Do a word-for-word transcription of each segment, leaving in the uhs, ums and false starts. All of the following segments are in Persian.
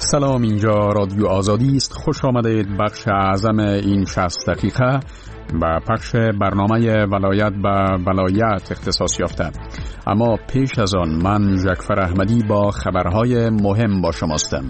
سلام، اینجا رادیو آزادی است. خوش آمدید بخش اعظم این شصت دقیقه و پخش برنامه ولایت به ولایت اختصاص یافته. اما پیش از آن من جعفر احمدی با خبرهای مهم با شماستم.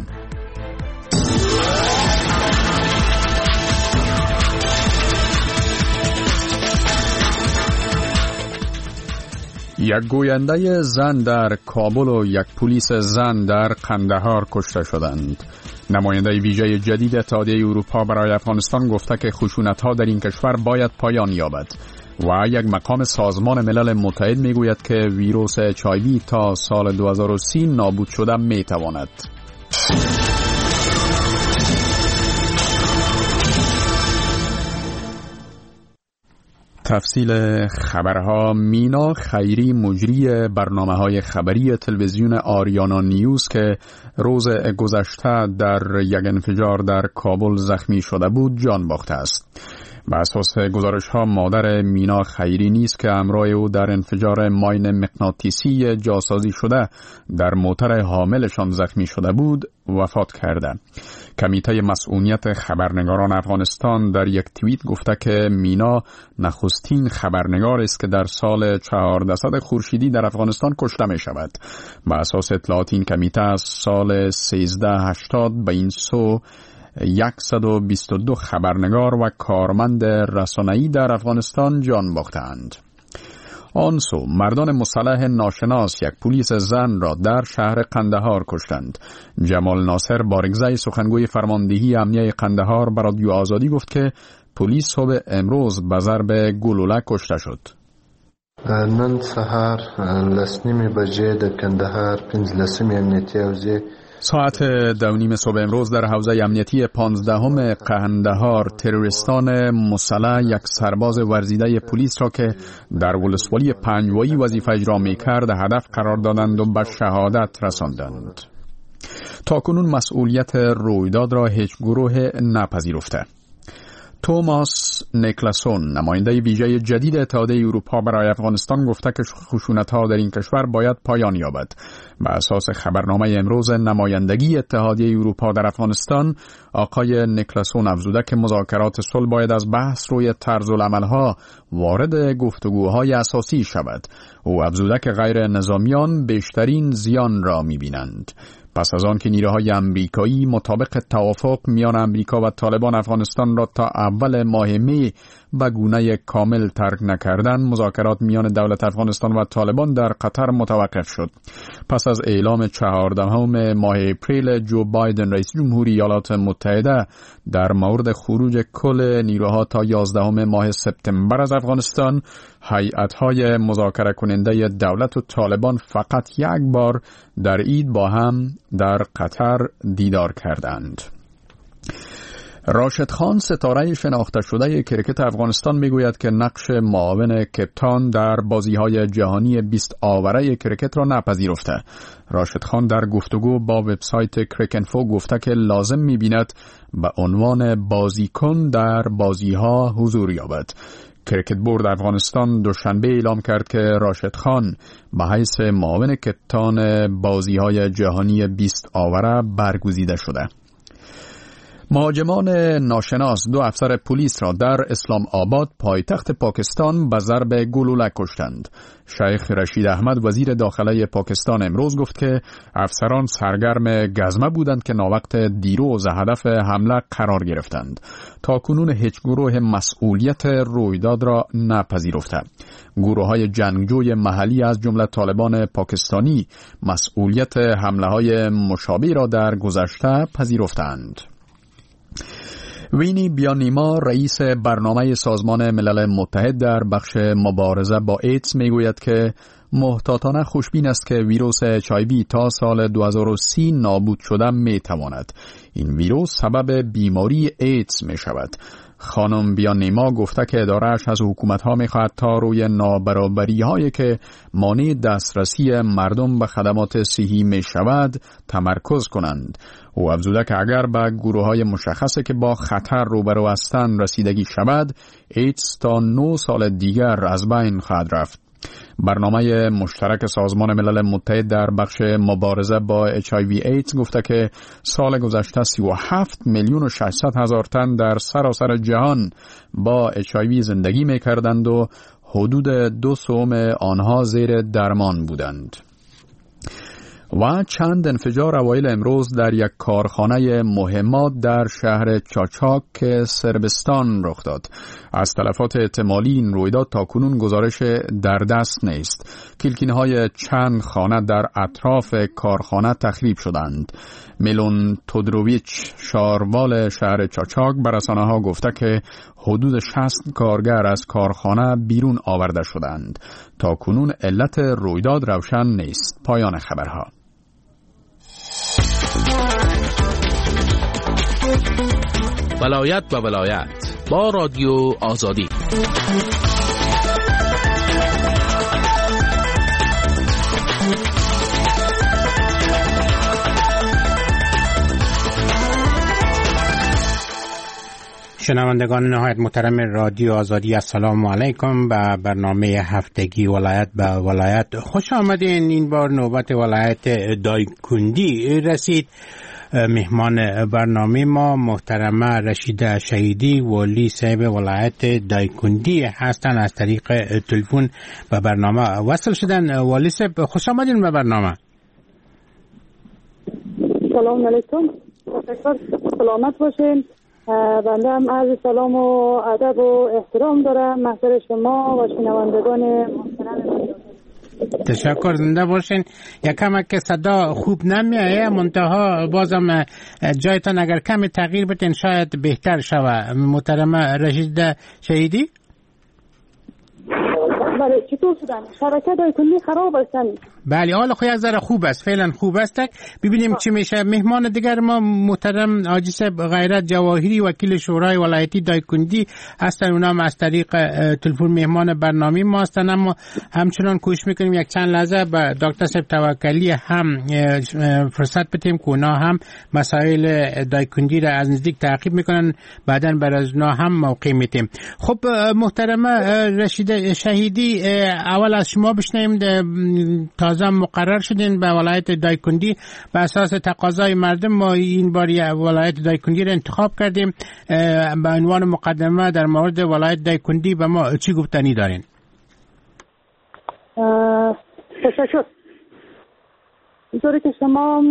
یک گوینده زن در کابل و یک پلیس زن در قندهار کشته شدند. نماینده ویژه جدید اتحادیه اروپا برای افغانستان گفته که خشونت‌ها در این کشور باید پایان یابد و یک مقام سازمان ملل متحد میگوید که ویروس اچ آی وی تا سال دو هزار و سی نابود شده میتواند. تفصیل خبرها. مینا خیری مجری برنامه‌های خبری تلویزیون آریانا نیوز که روز گذشته در یک انفجار در کابل زخمی شده بود جان باخته است. بر اساس گزارش‌ها مادر مینا خیری نیست که همراه او در انفجار ماین مغناطیسی جاسازی شده در موتر حاملشان زخمی شده بود وفات کرده. کمیته مسئولیت خبرنگاران افغانستان در یک توییت گفته که مینا نخستین خبرنگار است که در سال چهاردهصد خورشیدی در افغانستان کشته می شود. بر اساس اطلاعات این کمیته از سال سیزده هشتاد به این سو صد و بیست و دو خبرنگار و کارمند رسانه‌ای در افغانستان جان باختند. آنسو مردان مسلح ناشناس یک پلیس زن را در شهر قندهار کشتند. جمال ناصر بارگزای سخنگوی فرماندهی امنیه قندهار بر رادیو آزادی گفت که پلیس صبح امروز به ضرب گلوله کشته شد. نن سهار لسنیمی بجه در قندهار پنځلسمې امنیتی حوزه ساعت دو نیم صبح امروز در حوزه امنیتی پانزدهم قندهار تروریستان مسلح یک سرباز ورزیده پلیس را که در ولسوالی پنجوایی وظیفه اجرا می‌کرد هدف قرار دادند و به شهادت رساندند. تاکنون مسئولیت رویداد را هیچ گروه نپذیرفته. توماس نیکلاسون نماینده ویژه جدید اتحادیه اروپا برای افغانستان گفته که خشونت‌ها در این کشور باید پایان یابد. بر اساس خبرنامه امروز نمایندگی اتحادیه اروپا در افغانستان، آقای نیکلاسون افزوده که مذاکرات صلح باید از بحث روی طرز العمل‌ها وارد گفتگوهای اساسی شود. او افزوده که غیر نظامیان بیشترین زیان را می‌بینند. پس از آن که نیروهای امریکایی مطابق توافق میان امریکا و طالبان افغانستان را تا اول ماه می به گونه کامل ترک نکردند، مذاکرات میان دولت افغانستان و طالبان در قطر متوقف شد. پس از اعلام چهاردهم ماه اپریل جو بایدن رئیس جمهوری ایالات متحده در مورد خروج کل نیروها تا یازدهم ماه سپتامبر از افغانستان، هیئت‌های مذاکره کننده دولت و طالبان فقط یک بار در عید با هم در قطر دیدار کردند. راشد خان ستاره شناخته شده کرکت افغانستان میگوید که نقش معاون کپتان در بازی‌های جهانی بیست آوره کرکت را نپذیرفته. راشد خان در گفتگو با وبسایت کرکنفو گفته که لازم می‌بیند به عنوان بازیکن در بازی‌ها حضور یابد. کرکت بورد افغانستان دوشنبه اعلام کرد که راشد خان به حیث معاون کپتان بازی‌های جهانی بیست آوره برگزیده شده. مهاجمان ناشناس دو افسر پلیس را در اسلام آباد پایتخت پاکستان به ضرب گلوله کشتند. شیخ رشید احمد وزیر داخله پاکستان امروز گفت که افسران سرگرم گزمه بودند که ناوقت دیروز هدف حمله قرار گرفتند. تا کنون هیچ گروه مسئولیت رویداد را نپذیرفته. گروه‌های جنگجوی محلی از جمله طالبان پاکستانی مسئولیت حمله‌های مشابه را در گذشته پذیرفتند. وینی بیانیما رئیس برنامه سازمان ملل متحد در بخش مبارزه با ایدز میگوید که محتاطانه خوشبین است که ویروس اچ آی وی تا سال دو هزار و سی نابود شده میتواند. این ویروس سبب بیماری ایدز می شود. خانم بیانیما گفته که اداره‌اش از حکومت‌ها می‌خواهد تا روی نابرابری‌هایی که مانع دسترسی مردم به خدمات صحی می‌شود تمرکز کنند. او افزوده که اگر به گروه‌های مشخصی که با خطر روبرو هستند رسیدگی شود، ایدز تا نه سال دیگر از بین خواهد رفت. برنامه مشترک سازمان ملل متحد در بخش مبارزه با اچ آی وی ایدز گفته که سال گذشته سی و هفت میلیون و ششصد هزار تن در سراسر جهان با اچ آی وی زندگی می کردند و حدود دو سوم آنها زیر درمان بودند. و چند انفجار اوایل امروز در یک کارخانه مهمات در شهر چاچاک سربستان رخ داد. از تلفات احتمالی این رویداد تاکنون گزارش در دست نیست. کلکین‌های چند خانه در اطراف کارخانه تخریب شدند. میلون تودروویچ، شاروال شهر چاچاک، به رسانه‌ها گفته که حدود شصت کارگر از کارخانه بیرون آورده شدند. تاکنون علت رویداد روشن نیست. پایان خبرها. ولایت و ولایت با رادیو آزادی. شنوندگان نهایت محترم رادیو آزادی، السلام علیکم. به برنامه هفتگی ولایت به ولایت خوش آمدین. این بار نوبت ولایت دایکندی رسید. مهمان برنامه ما محترمه رشیده شهیدی، والی صاحب ولایت دایکندی هستن. از طریق تلفن به برنامه وصل شدن. والی صاحب خوش آمدین به برنامه. سلام علیکم، سلامت باشین. بنده هم عرض سلام و ادب و احترام دارم محضر شما و شنوندگان محترم. تشکر، زنده باشین. یکم که صدا خوب نمیایه، منتها بازم جایتان اگر کمی تغییر بتین شاید بهتر شوه. محترم رشید شهیدی. بله، چطور شدن؟ شبکه دایکندی خراب هستن. بله، حالا خو یک ذره خوب است، فعلا خوب است. ببینیم چی میشه. مهمان دیگر ما محترم حاجی صاحب غیرت جواهری، وکیل شورای ولایتی دایکندی هستن. اونا هم از طریق تلفن مهمان برنامه ما هستن. اما همچنان کوشش میکنیم یک چند لحظه به دکتر صاحب توکلی هم فرصت بدیم که اونا هم مسائل دایکندی را از نزدیک تعقیب میکنن، بعداً برای اونا هم موقع میتیم. خب محترم رشید شهیدی، اول از شما بشنویم. تازه مقرر شدین به ولایت دایکندی به اساس تقاضای مردم. ما این بار ولایت دایکندی را انتخاب کردیم. به عنوان مقدمه در مورد ولایت دایکندی به ما چی گفتنی دارین؟ تشکر. اینطوری که شما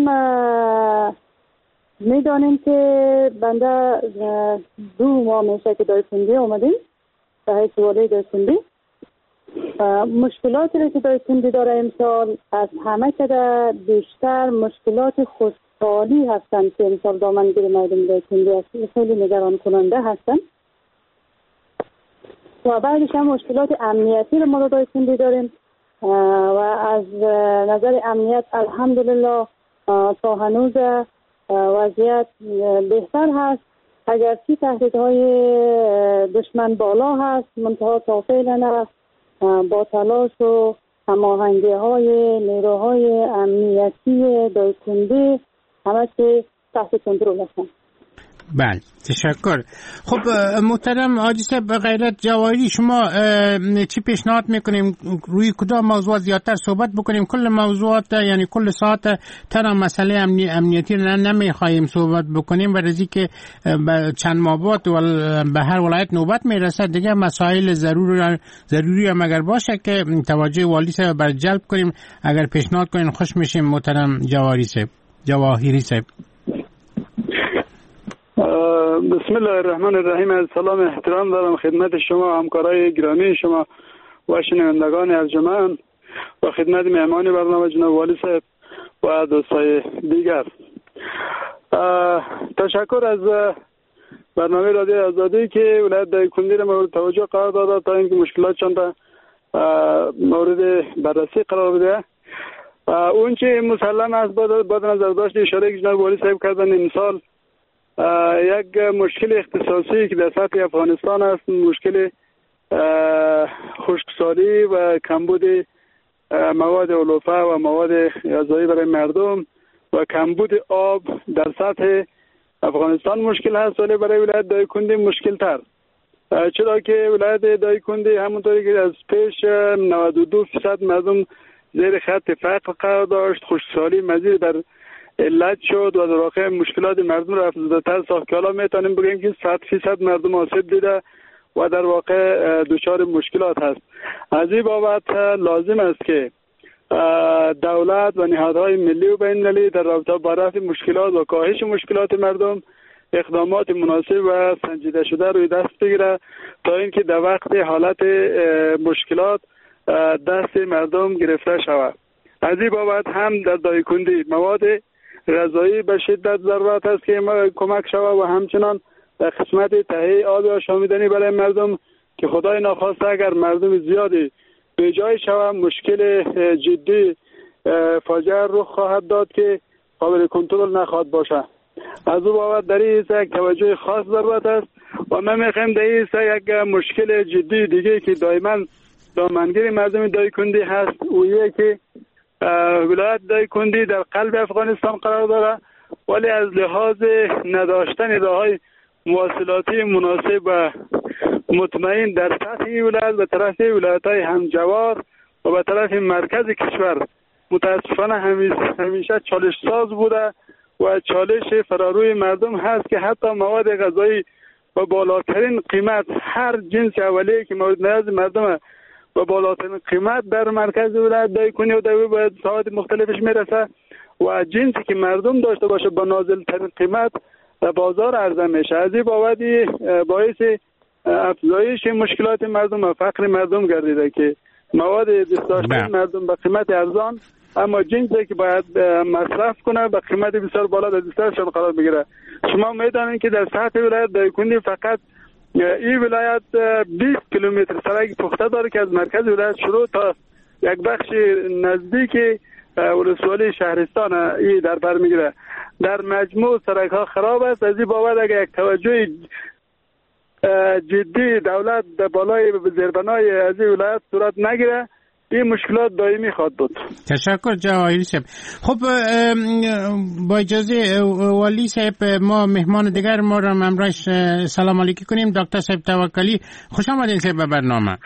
میدانیم که بنده دو ماه میشه که دایکندی اومدیم به حیث والی دایکندی. مشکلاتی که دایکندی داره امسال از همه کده بیشتر مشکلات خشکسالی هستند که امسال دامنگیر مردم دایکندی است. خیلی نگران کننده هستند. و بعدش هم مشکلات امنیتی رو ما دایکندی داریم و از نظر امنیت الحمدلله تا هنوز وضعیت بهتر هست. اگرچه تهدیدهای دشمن بالا هست، منتها تا فعلا با تلاش و هماهنگی های نیروهای امنیتی دایکندی همه چی تحت کنترل هستند. بله، تشکر. خب محترم حاجی صاحب غیرت جواهری، شما چی پیشنهاد میکنیم؟ روی کدام موضوع زیادتر صحبت بکنیم؟ کل موضوعات یعنی کل ساعت تنها مسئله امنی امنیتی را نمیخواهیم صحبت بکنیم، برای که چند ماه بعد به هر ولایت نوبت میرسه دیگه. مسائل ضروری ضروری هم اگر باشه که توجه والی صاحب بر جلب کنیم، اگر پیشنهاد کنین خوش میشیم. محترم جواهری صاحب جواهری صاحب بسم الله الرحمن الرحیم. از سلام احترام دارم خدمت شما همکارای گرامی شما و شنوندگان ارجمند و خدمت مهمان برنامه جناب والی صاحب و دوستای دیگر. تشکر از برنامه رادیو آزادی که ولایت دایکندی را مورد توجه قرار داده تا اینکه مشکلات چند مورد بررسی قرار بده. اون چه مسلم است بعد نظر داشت اشاره که جناب والی صاحب کردن امسال یک مشکل اختصاصی که در سطح افغانستان است، مشکل خشکسالی و کمبود مواد علوفه و مواد غذایی برای مردم و کمبود آب در سطح افغانستان مشکل هست، ولی برای ولایت دایکندی مشکل تر. چرا که ولایت دایکنډي همونطوری که از پیش نود و دو درصد مردم زیر خط فقر قرار داشت، خشکسالی مزید بر علت شد و در واقع مشکلات مردم را افزوده‌تر ساخت که حالا میتونیم بگیم که صد فیصد مردم آسیب دیده و در واقع دچار مشکلات هست. از این بابت لازم است که دولت و نهادهای ملی و بین‌المللی در رابطه با رفع مشکلات و کاهش مشکلات مردم اقدامات مناسب و سنجیده شده روی دست بگیره تا اینکه در وقت حالت مشکلات دست مردم گرفته شود. از این بابت هم در دایکنډي مواد غذایی به شدت ضرورت است که کمک شود و همچنان در قسمت تهیه آب آشامیدنی برای مردم که خدای ناخواسته اگر مردم زیادی به جای شود مشکل جدی فاجعه رخ خواهد داد که قابل کنترل نخواهد باشد. از او بابت در این حصه یک توجه خاص ضرورت است و من میخوایم در این حصه یک مشکل جدی دیگه که دائما دامنگیر مردم دایکنډي هست اویه که ولایت دایکنډي در قلب افغانستان قرار داره ولی از لحاظ نداشتن راههای مواصلاتی مناسب و مطمئن در سطح ولایت به طرف ولایت‌های همجوار و به طرف مرکز کشور متاسفانه همیشه چالش ساز بوده و چالش فراروی مردم هست که حتی مواد غذایی و بالاترین قیمت هر جنس اولیه که مورد نیاز مردم و بالاترین قیمت در مرکز ولایت دایکنډي و در ساحات مختلفش میرسه و جنسی که مردم داشته باشه با نازلترین قیمت در بازار عرضه میشه. از این بابت باعث افزایش مشکلات مردم و فقر مردم گردیده که مواد دست داشته مردم به قیمت ارزان اما جنسی که باید مصرف کنه به قیمت بسیار بالا در دسترسشان قرار بگیره. شما میدانید که در سطح ولایت دایکنډي فقط این ولایت بیست کیلومتر سرک پخته داره که از مرکز ولایت شروع تا یک بخش نزدیک ولسوالی شهرستان ای در بر میگیره. در مجموع سرک ها خراب است. از این بابت اگر یک توجه جدی دولت در بالای زیربنای از این ولایت صورت نگیره این مشکلات دائمی خواهد بود. تشکر جواهری صاحب. خب با اجازه والی صاحب ما مهمان دیگر ما را امروز سلام علیکی کنیم. دکتر صاحب توکلی خوش آمدین صاحب به برنامه.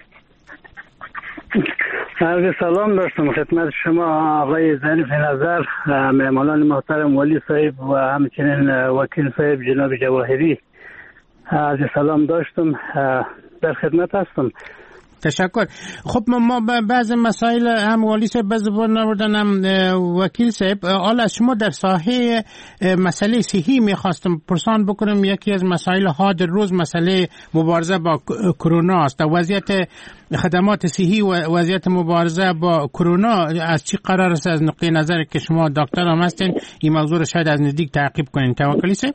عرض سلام داشتم خدمت شما آقای ظریف نظر، مهمانان محترم والی صاحب و همچنین وکیل صاحب جناب جواهری. عرض سلام داشتم، در خدمت هستم. تشکر. خب ما بعض مسائل هم والی صاحب به زبان آوردن هم وکیل صاحب. حالا از شما در ساحه مسئله صحی میخواستم پرسان بکنم. یکی از مسائل حاد روز مسئله مبارزه با کرونا است. وضعیت خدمات صحی و وضعیت مبارزه با کرونا از چی قرار است؟ از نقطه نظر که شما دکتر هم هستین این موضوع رو شاید از نزدیک تعقیب کنین. توکلی صاحب.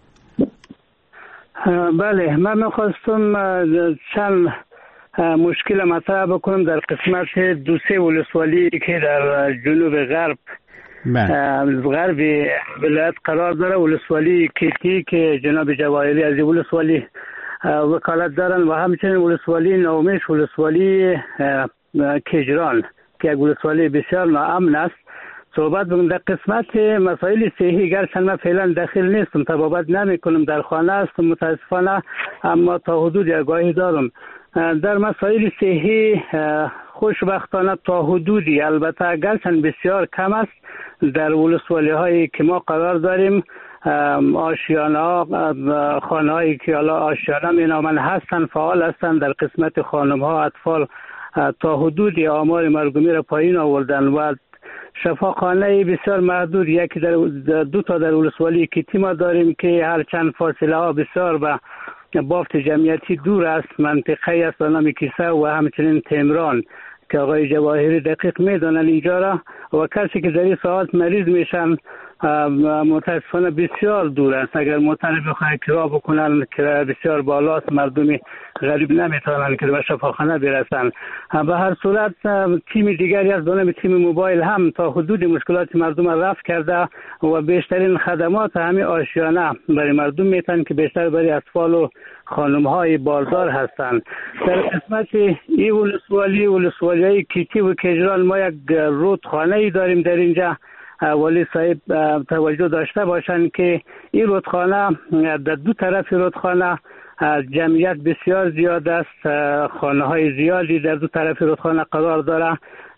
بله، من میخواستم چند مشکل مطرح بکنم در قسمت دو سه ولسوالی که در جنوب غرب غرب ولایت قرار داره. ولسوالی کیتی که جناب جواهری از ولسوالی وکالت دارن و همچنین ولسوالی نومش، ولسوالی کجران که یک ولسوالی بسیار ناامن است. صحبت بگم در قسمت مسائل صحی گرچند من فعلا داخل نیستم، تبابت نمی کنم، در خانه هستم متاسفانه، اما تا حدود آگاهی دارم. در مسائل صحی خوشبختانه تا حدودی، البته گرچند بسیار کم است، در ولسوالی هایی که ما قرار داریم آشیانه ها، خانه هایی که حالا آشیانه می نامن هستن، فعال هستن در قسمت خانم ها، اطفال تا حدودی آمار مرگومی را پایین آوردن و شفاخانه بسیار محدود، یکی در دو تا در ولسوالی کیتی ما داریم که هر چند فاصله ها بسیار به بافت جمعیتی دور است. منطقه است به نام کیسه و همچنین تمران که آقای جواهری دقیق میدونن اینجا را و کسی که در این ساعت مریض میشن متاسفانه بسیار دور است. اگر معترف بخواهی کرا بکنن کرا بسیار بالاست، مردمی غریب نمیتونن که به شفاخانه برسن. به هر صورت تیم دیگری از دانم تیم موبایل هم تا حدود مشکلات مردم را رفع کرده و بیشترین خدمات همین آشیانه برای مردم میتن که بیشتر برای اطفال و خانم های باردار هستند. در قسمت ای ولسوالی ولسوالی کیتی و کجران ما یک رودخانه ای داریم در اینجا. والی صاحب توجه داشته باشند که این رودخانه در دو طرف رودخانه جمعیت بسیار زیاد است، خانه های زیادی در دو طرف رودخانه قرار داره،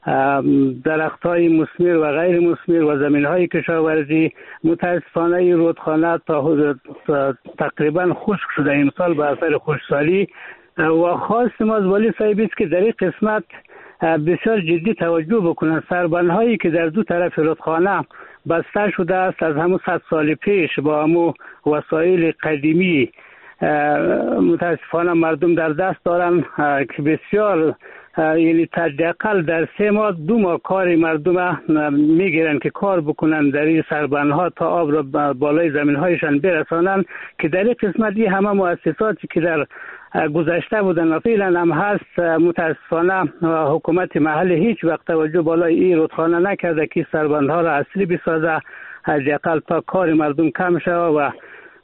درخت های مثمر و غیر مثمر و زمین های کشاورزی. متاسفانه رودخانه تا تقریبا خشک شده امسال به اثر خشکسالی و خواست ما از والی صاحب است که در این قسمت بسیار جدی توجه بکنند. سربندهایی که در دو طرف رودخانه بسته شده است از همون صد سال پیش با همون وسایل قدیمی متاسفانه مردم در دست دارن که بسیار یعنی حداقل در سه ماه دو ماه کار مردم میگیرن که کار بکنن در این سربندها تا آب را بالای زمین هایشان برسانن، که در این قسمت این همه مؤسساتی که در گذشته بودن و فعلا هم هست متاسفانه حکومت محل هیچ وقت توجه بالای این رودخانه نکرده که سربندها را اصلی بسازه حداقل تا کار مردم کم شود و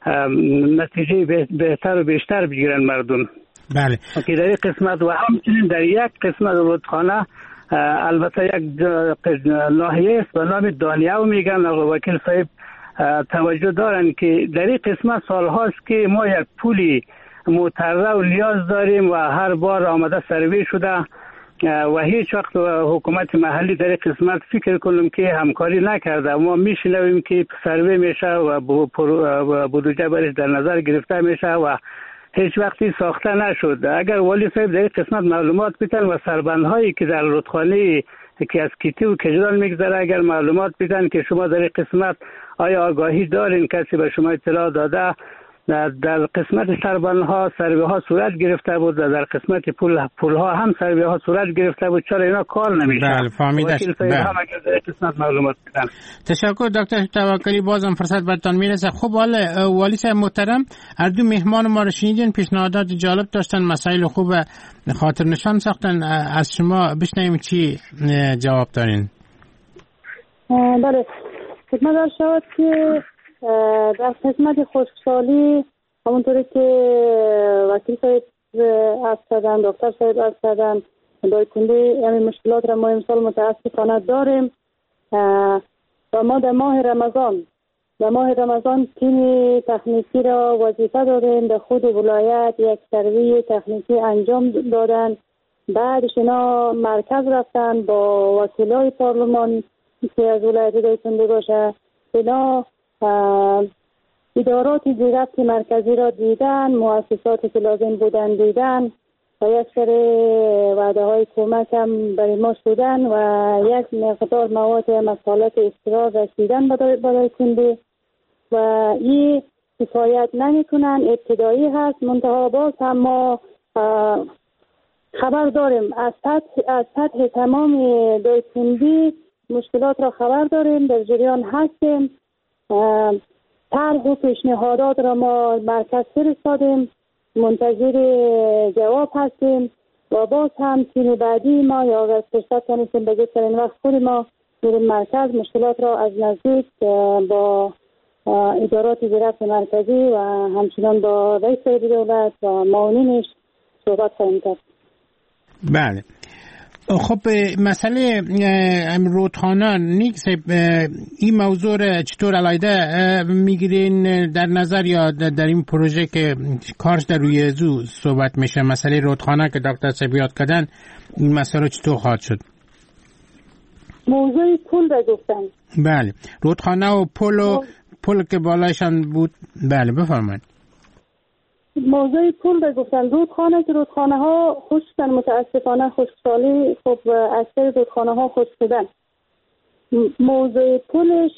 نتیجه بهتر و بیشتر بگیرن مردم. بله. که در این قسمت و همچنین در یک قسمت رودخانه البته یک ناحیه است به نام دانیو میگن، آقا وکیل صاحب توجه دارن که در این قسمت سال هاست که ما یک پولی متره و نیاز داریم و هر بار آمده سروی شده و هیچ وقت حکومت محلی در این قسمت فکر کنیم که همکاری نکرده. ما میشنویم که سروی میشه و بودجه برش در نظر گرفته میشه و هیچ وقتی ساخته نشد. اگر والی صاحب در این قسمت معلومات بیتن و سربندهایی که در رودخانه که از کیتی و کجران میگذره اگر معلومات بیتن که شما در این قسمت آیا آگاهی دارین، کسی به شما اطلاع داده در قسمت سربندها سروی ها صورت گرفته بود و در قسمت پول پول ها هم سروی ها صورت گرفته بود، چرا اینا کار نمیشه؟ بله فهمیدش. بله. قسمت معلومات بدن. تشکر دکتر توکلی، بازم فرصت برتان میرسه. خب حالا والی صاحب محترم، هر دو مهمان ما رو شنیدین، پیشنهادات جالب داشتن، مسائل خوب خاطر نشان ساختن. از شما بشنویم چی جواب دارین. بله خدمت دار شد که در قسمت خشکسالی همونطوری که وکیل صاحب عرض کردن، دکتر صاحب عرض کردن، دایکنده همین مشکلات را ما امسال متاسفانه داریم و ما در ماه رمضان در ماه رمضان تیم تکنیکی را وظیفه دادیم در خود ولایت یک سروی تکنیکی انجام دادن. بعدش اینا مرکز رفتن با وکیلای پارلمان که از ولایت دایکنده باشه، اینا ادارات زیرفت مرکزی را دیدن، مؤسساتی که لازم بودن دیدن و یک سری وعده های کمک هم برای ما شدن و یک مقدار مواد مسائلات استرار رسیدن برای کنده و این کفایت نمی کنن. ابتدایی هست، منتها باز هم ما خبر داریم از سطح, از سطح تمام دایکنده مشکلات را خبر داریم، در جریان هستیم. طرح و پیشنهادات را ما مرکز فرستادیم، منتظر جواب هستیم و باز هم تیم بعدی ما یا اگر فرصت کنیم به جای وقت خود ما میریم مرکز مشکلات را از نزدیک با ادارات زیرفت مرکزی و همچنان با رئیس دولت و معاونینش صحبت خواهیم کرد. بله. خب مسئله رودخانه نیکس، این موضوع چطور علیده میگیرین در نظر یا در این پروژه که کارش در روی زو صحبت میشه؟ مسئله رودخانه که دکتر صاحب یاد کردن، این مسئله چطور خواهد شد؟ موضوع پول را گفتن. بله، رودخانه و پل و پل که بالایشان بود. بله بفرمایید. موضوع پول را گفتن. رودخانه که رودخانه ها خشکن، متاسفانه خشکسالی خب اکثر رودخانه ها خشک شدن. موضوع پولش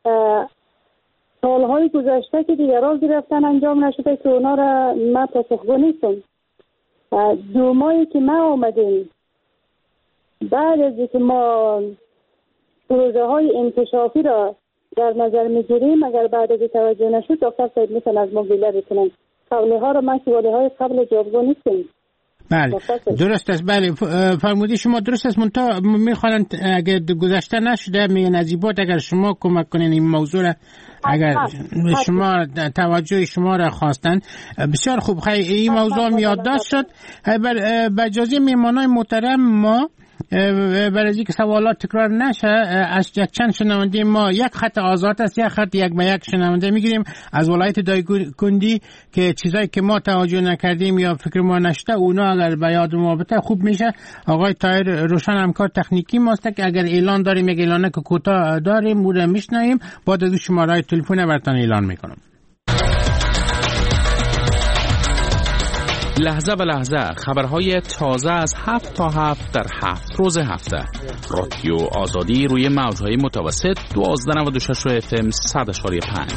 سالهای گذشته که دیگر را گرفتن انجام نشده که اونا را من پاسخگو نیستم. دو ماهی که ما آمدیم بعد از اینکه ما پروژه های انکشافی را در نظر میگیریم، اگر بعد از توجه نشد دکتر صاحب میتونن از ما گله بکنن. قبله ها رو من که واله های قبل جوابگو نیستیم. بله درست است. بله فرمودی شما درست است. منتها میخوان اگر گذشته نشده میگن عجیبات اگر شما کمک کنین این موضوع را، اگر شما توجه شما را خواستن بسیار خوب. خیلی این موضوع یادداشت شد. بر اجازه میهمانای محترم ما برای اینکه سوالات تکرار نشه از یک چند شنونده ما یک خط آزاد است، یک خط یک به یک شنونده میگیریم از ولایت دایکندی که چیزایی که ما توجه نکردیم یا فکر ما نشده اونا اگر به یاد ما بته خوب میشه. آقای طاهر روشن همکار تکنیکی ماست که اگر اعلان داریم یک اعلانه که کوتاه داریم او را میشنویم، بعد از شماره تلفن براتون اعلان میکنم. لحظه به لحظه خبرهای تازه از هفت تا هفت در هفت روز هفته. رادیو آزادی روی موجهای متوسط دوازده نود و شش اف ام صد اشاری پنج.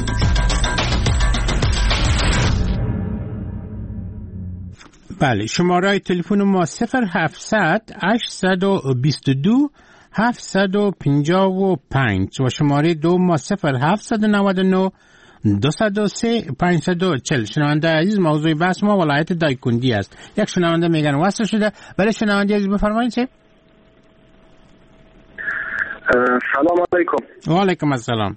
بله، شماره تلفن ما صفر هفتصد هشتصد و بیست و دو هفتصد و پنجاه و پنج و شماره دو ما صفر هفتصد و نود و نه دوصد و سه پانصد و چهل. شنونده عزیز، موضوع بحث ما ولایت دایکندی است. یک شنونده میگن وصل شده. بله شنونده عزیز بفرمایید. چه سلام علیکم. و علیکم السلام.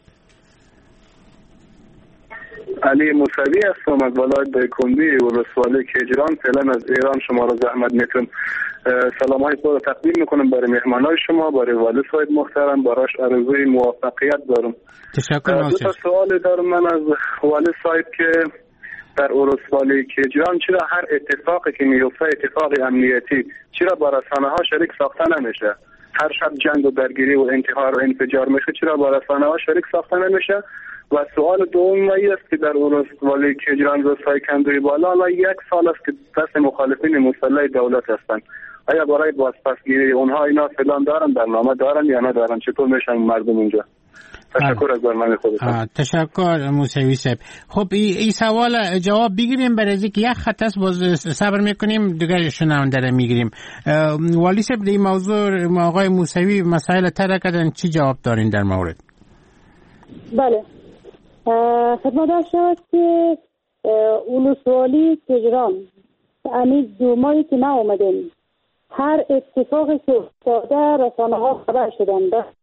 علی موسوی هستم از ولایت دایکندی ولسوالی کیجران. فعلا از ایران شما را زحمت میتونم سلام های خود را تقدیم میکنم برای مهمانای شما، برای والی صاحب محترم. براش آرزوی موفقیت دارم. تشکر. دو تا سوال دارم من از والی صاحب که در ولسوالی کیجران چرا هر اتفاقی که میفته اتفاق امنیتی چرا با رسانه ها شریک ساخته نمیشه؟ هر شب جنگ و درگیری و انتحار و انفجار میشه، چرا با رسانه ها شریک ساخته نمیشه؟ و سوال دوم این است که در ولسوالی کیجران روستای کندوی بالا الان یک سال است که دست مخالفین مسلح دولت هستند. آیا برای بازپسگیری اونها اینا فلان دارن، برنامه دارن یا ندارن؟ چطور میشن مردم اینجا؟ تشکر از برنامه خودتون. تشکر موسوی صاحب. خب این سوال جواب بگیریم، برای اینکه یک خط است باز صبر میکنیم دیگه شنونده را میگیریم. والی صاحب این موضوع آقای موسوی مسائل طرح کردن، چی جواب دارین در مورد؟ بله خدمت داشت شود که ولسوالی کیجران امید دو ماهی که ما اومدیم هر اتفاقی که افتاده رسانه ها خبر شدن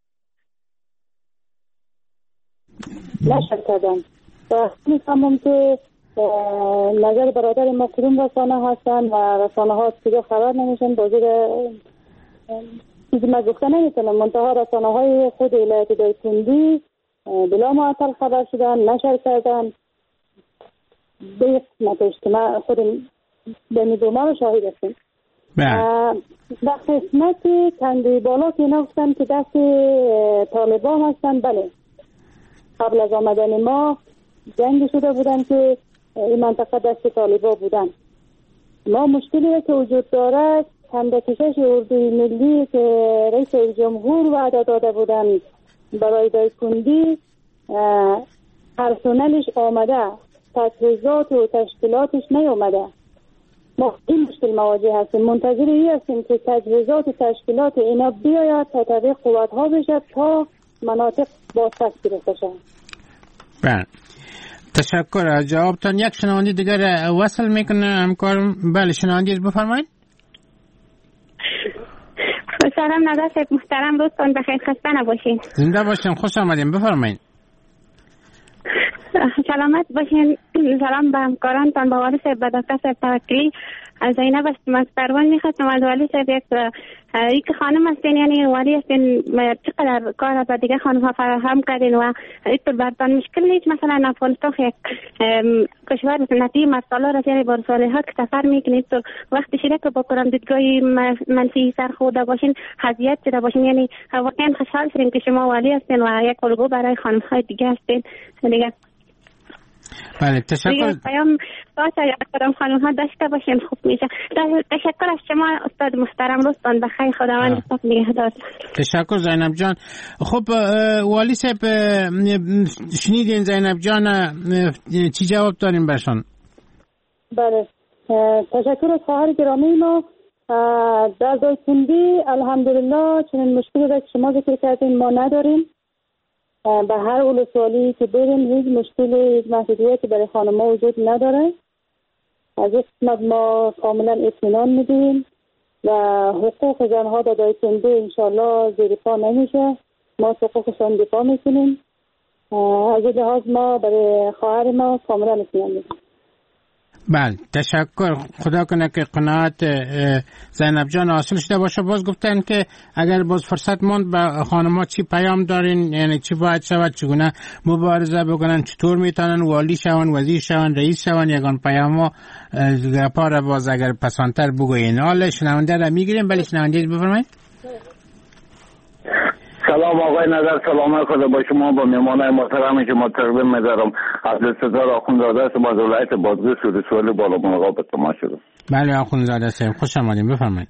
نشر کردن و میفهمم که نظر برادر ما کدوم رسانه هستن و رسانه ها دیگه خبر نمیشن. بازی چیزی ما گفته نمیتونم، منتها رسانه های خود ولایت دایکندی بلا معطل خبر شدن، نشر کردن. به قسمت اجتماع خود بنی دوما رو شاهد هستیم. در قسمت کندوی بالا که اینا گفتن که دست طالبان هستن، بله قبل از آمدن ما جنگ شده بودن که این منطقه دست طالبان بودن. ما مشکلی که وجود داره کندکشش اردوی ملی که رئیس جمهور وعده داده بودن برای دایکندی پرسنلش آمده، تجهیزات و تشکیلاتش نیامده. ما این مشکل مواجه هستیم، منتظر این هستیم که تجهیزات و تشکیلات اینا بیاید تا تطبیق قوت ها بشه تا مناطق بازپس گرفته شد. بله تشکر از جوابتان. یک شنونده دیگر وصل میکنه همکارم. بله شنونده بفرمایید. سلام نظر صاحب محترم، روزتان بخیر، خسته نباشین. زنده باشین، خوش آمدین، بفرمایید. سلامت باشین. سلام به همکارانتان، به والی صاحب، به دکتر صاحب توکلی. از زینب هستم از پروان. میخواستم از والی صاحب یک یک خانم هستین، یعنی والی هستین، چقدر کار به دیگه خانم ها فراهم کردین و اینطور برتان مشکل نیست؟ مثلا افغانستان یک کشور نتی مسئله را یعنی با رساله ها که سفر میکنید تو وقتی شده که با قرآن دیدگاهی منفی سر خورده باشین، حضیت شده باشین، یعنی واقعا خوشحال شدیم که شما والی هستین و یک الگو برای خانم های دیگه هستین دیگه. بله تشکر. پیام باشه کدام خانم ها داشته باشین خوب میشه. تشکر از شما استاد محترم، روزتان بخیر، خداوند پاک نگهدار. تشکر زینب جان. خب والی صاحب شنیدین زینب جان، چی جواب داریم برشان؟ بله تشکر از خواهر گرامی ما. در دایکندی الحمدلله چنین مشکلی را که شما ذکر کردین ما نداریم. به هر ولسوالی که بریم هیچ مشکلی، هیچ محدودیتی برای خانم‌ها وجود نداره. از این قسمت ما کاملا اطمینان میدیم و حقوق زنها در دایکندی انشالله زیر پا نمیشه. ما حقوقشان دفاع میکنیم. از این لحاظ ما برای خواهر ما کاملا اطمینان میدیم. بله تشکر. خدا کنه که قناعت زینب جان حاصل شده باشه. باز گفتن که اگر باز فرصت موند به خانم ها چی پیام دارین، یعنی چی باید شود، چگونه مبارزه بکنن، چطور میتونن والی شون، وزیر شون، رئیس شون، یگان پیام ها گپا را باز اگر پسانتر بگوین. حالا شنونده را میگیریم. بله شنونده بفرمایید. سلام آقای نظر، سلام خدا با شما، با مهمانای محترمی که ما تقدیم می‌دارم. عبدالستار آخوندزاده هستم از ولایت بادغیس سوریسوالی بالا منقاب به ما شدم. بله آخوندزاده هستم، خوش آمدید، بفرمایید.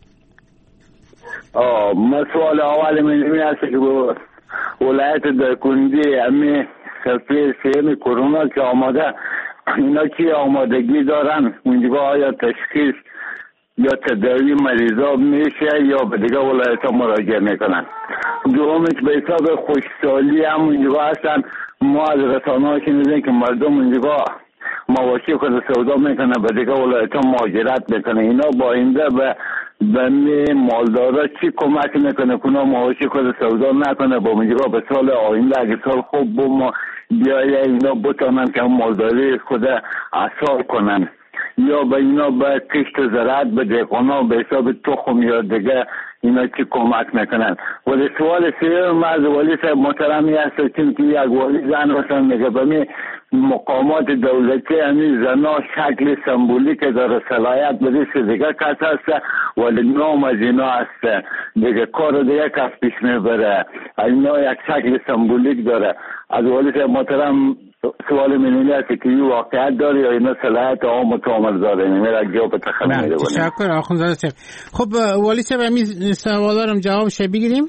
آه ما سوال اول من هست که ولایت دایکنډي امی خلفی سیم کرونا که آماده، اینا کی آمادگی دارن؟ اونجا آیا تشخیص یا تداوی مریضا میشه یا به دیگه ولایت ها مراجعه میکنن؟ دومش به حساب خوشسالی هم اونجا هستن. ما از رسانه ها شنیدیم که مردم اونجا مواشی خود سودا میکنه به دیگه ولایت ها مهاجرت میکنه. اینا با اینده به به مالدارا چی کمک میکنه که اونا مواشی خود سودا نکنه با اونجا به سال آینده اگه سال خوب بوم بیایه اینا بتانن که مالداری خود اصال کنن، یا به اینا به کشت زراعت به دهقانا به حساب تخم یا دیگه اینا چی کمک میکنن؟ ولی سوال سوم از والی صاحب محترمی هست که یک والی زن هستن میگه به مقامات دولتی همین زنا شکل سمبولیک داره، صلاحیت بریش دیگه کس هست ولی نام از اینا هست دیگه کار دیگه کس پیش میبره. اینا یک شکل سمبولیک داره. از والی صاحب محترم سوال منینی هست که این واقعیت داره یا اینا صلاحیت عام و تعامل داره؟ این میره جواب تخمین میده. تشکر آخوندزاده صاحب. خب والی صاحب همین سوالارم جوابش بگیریم.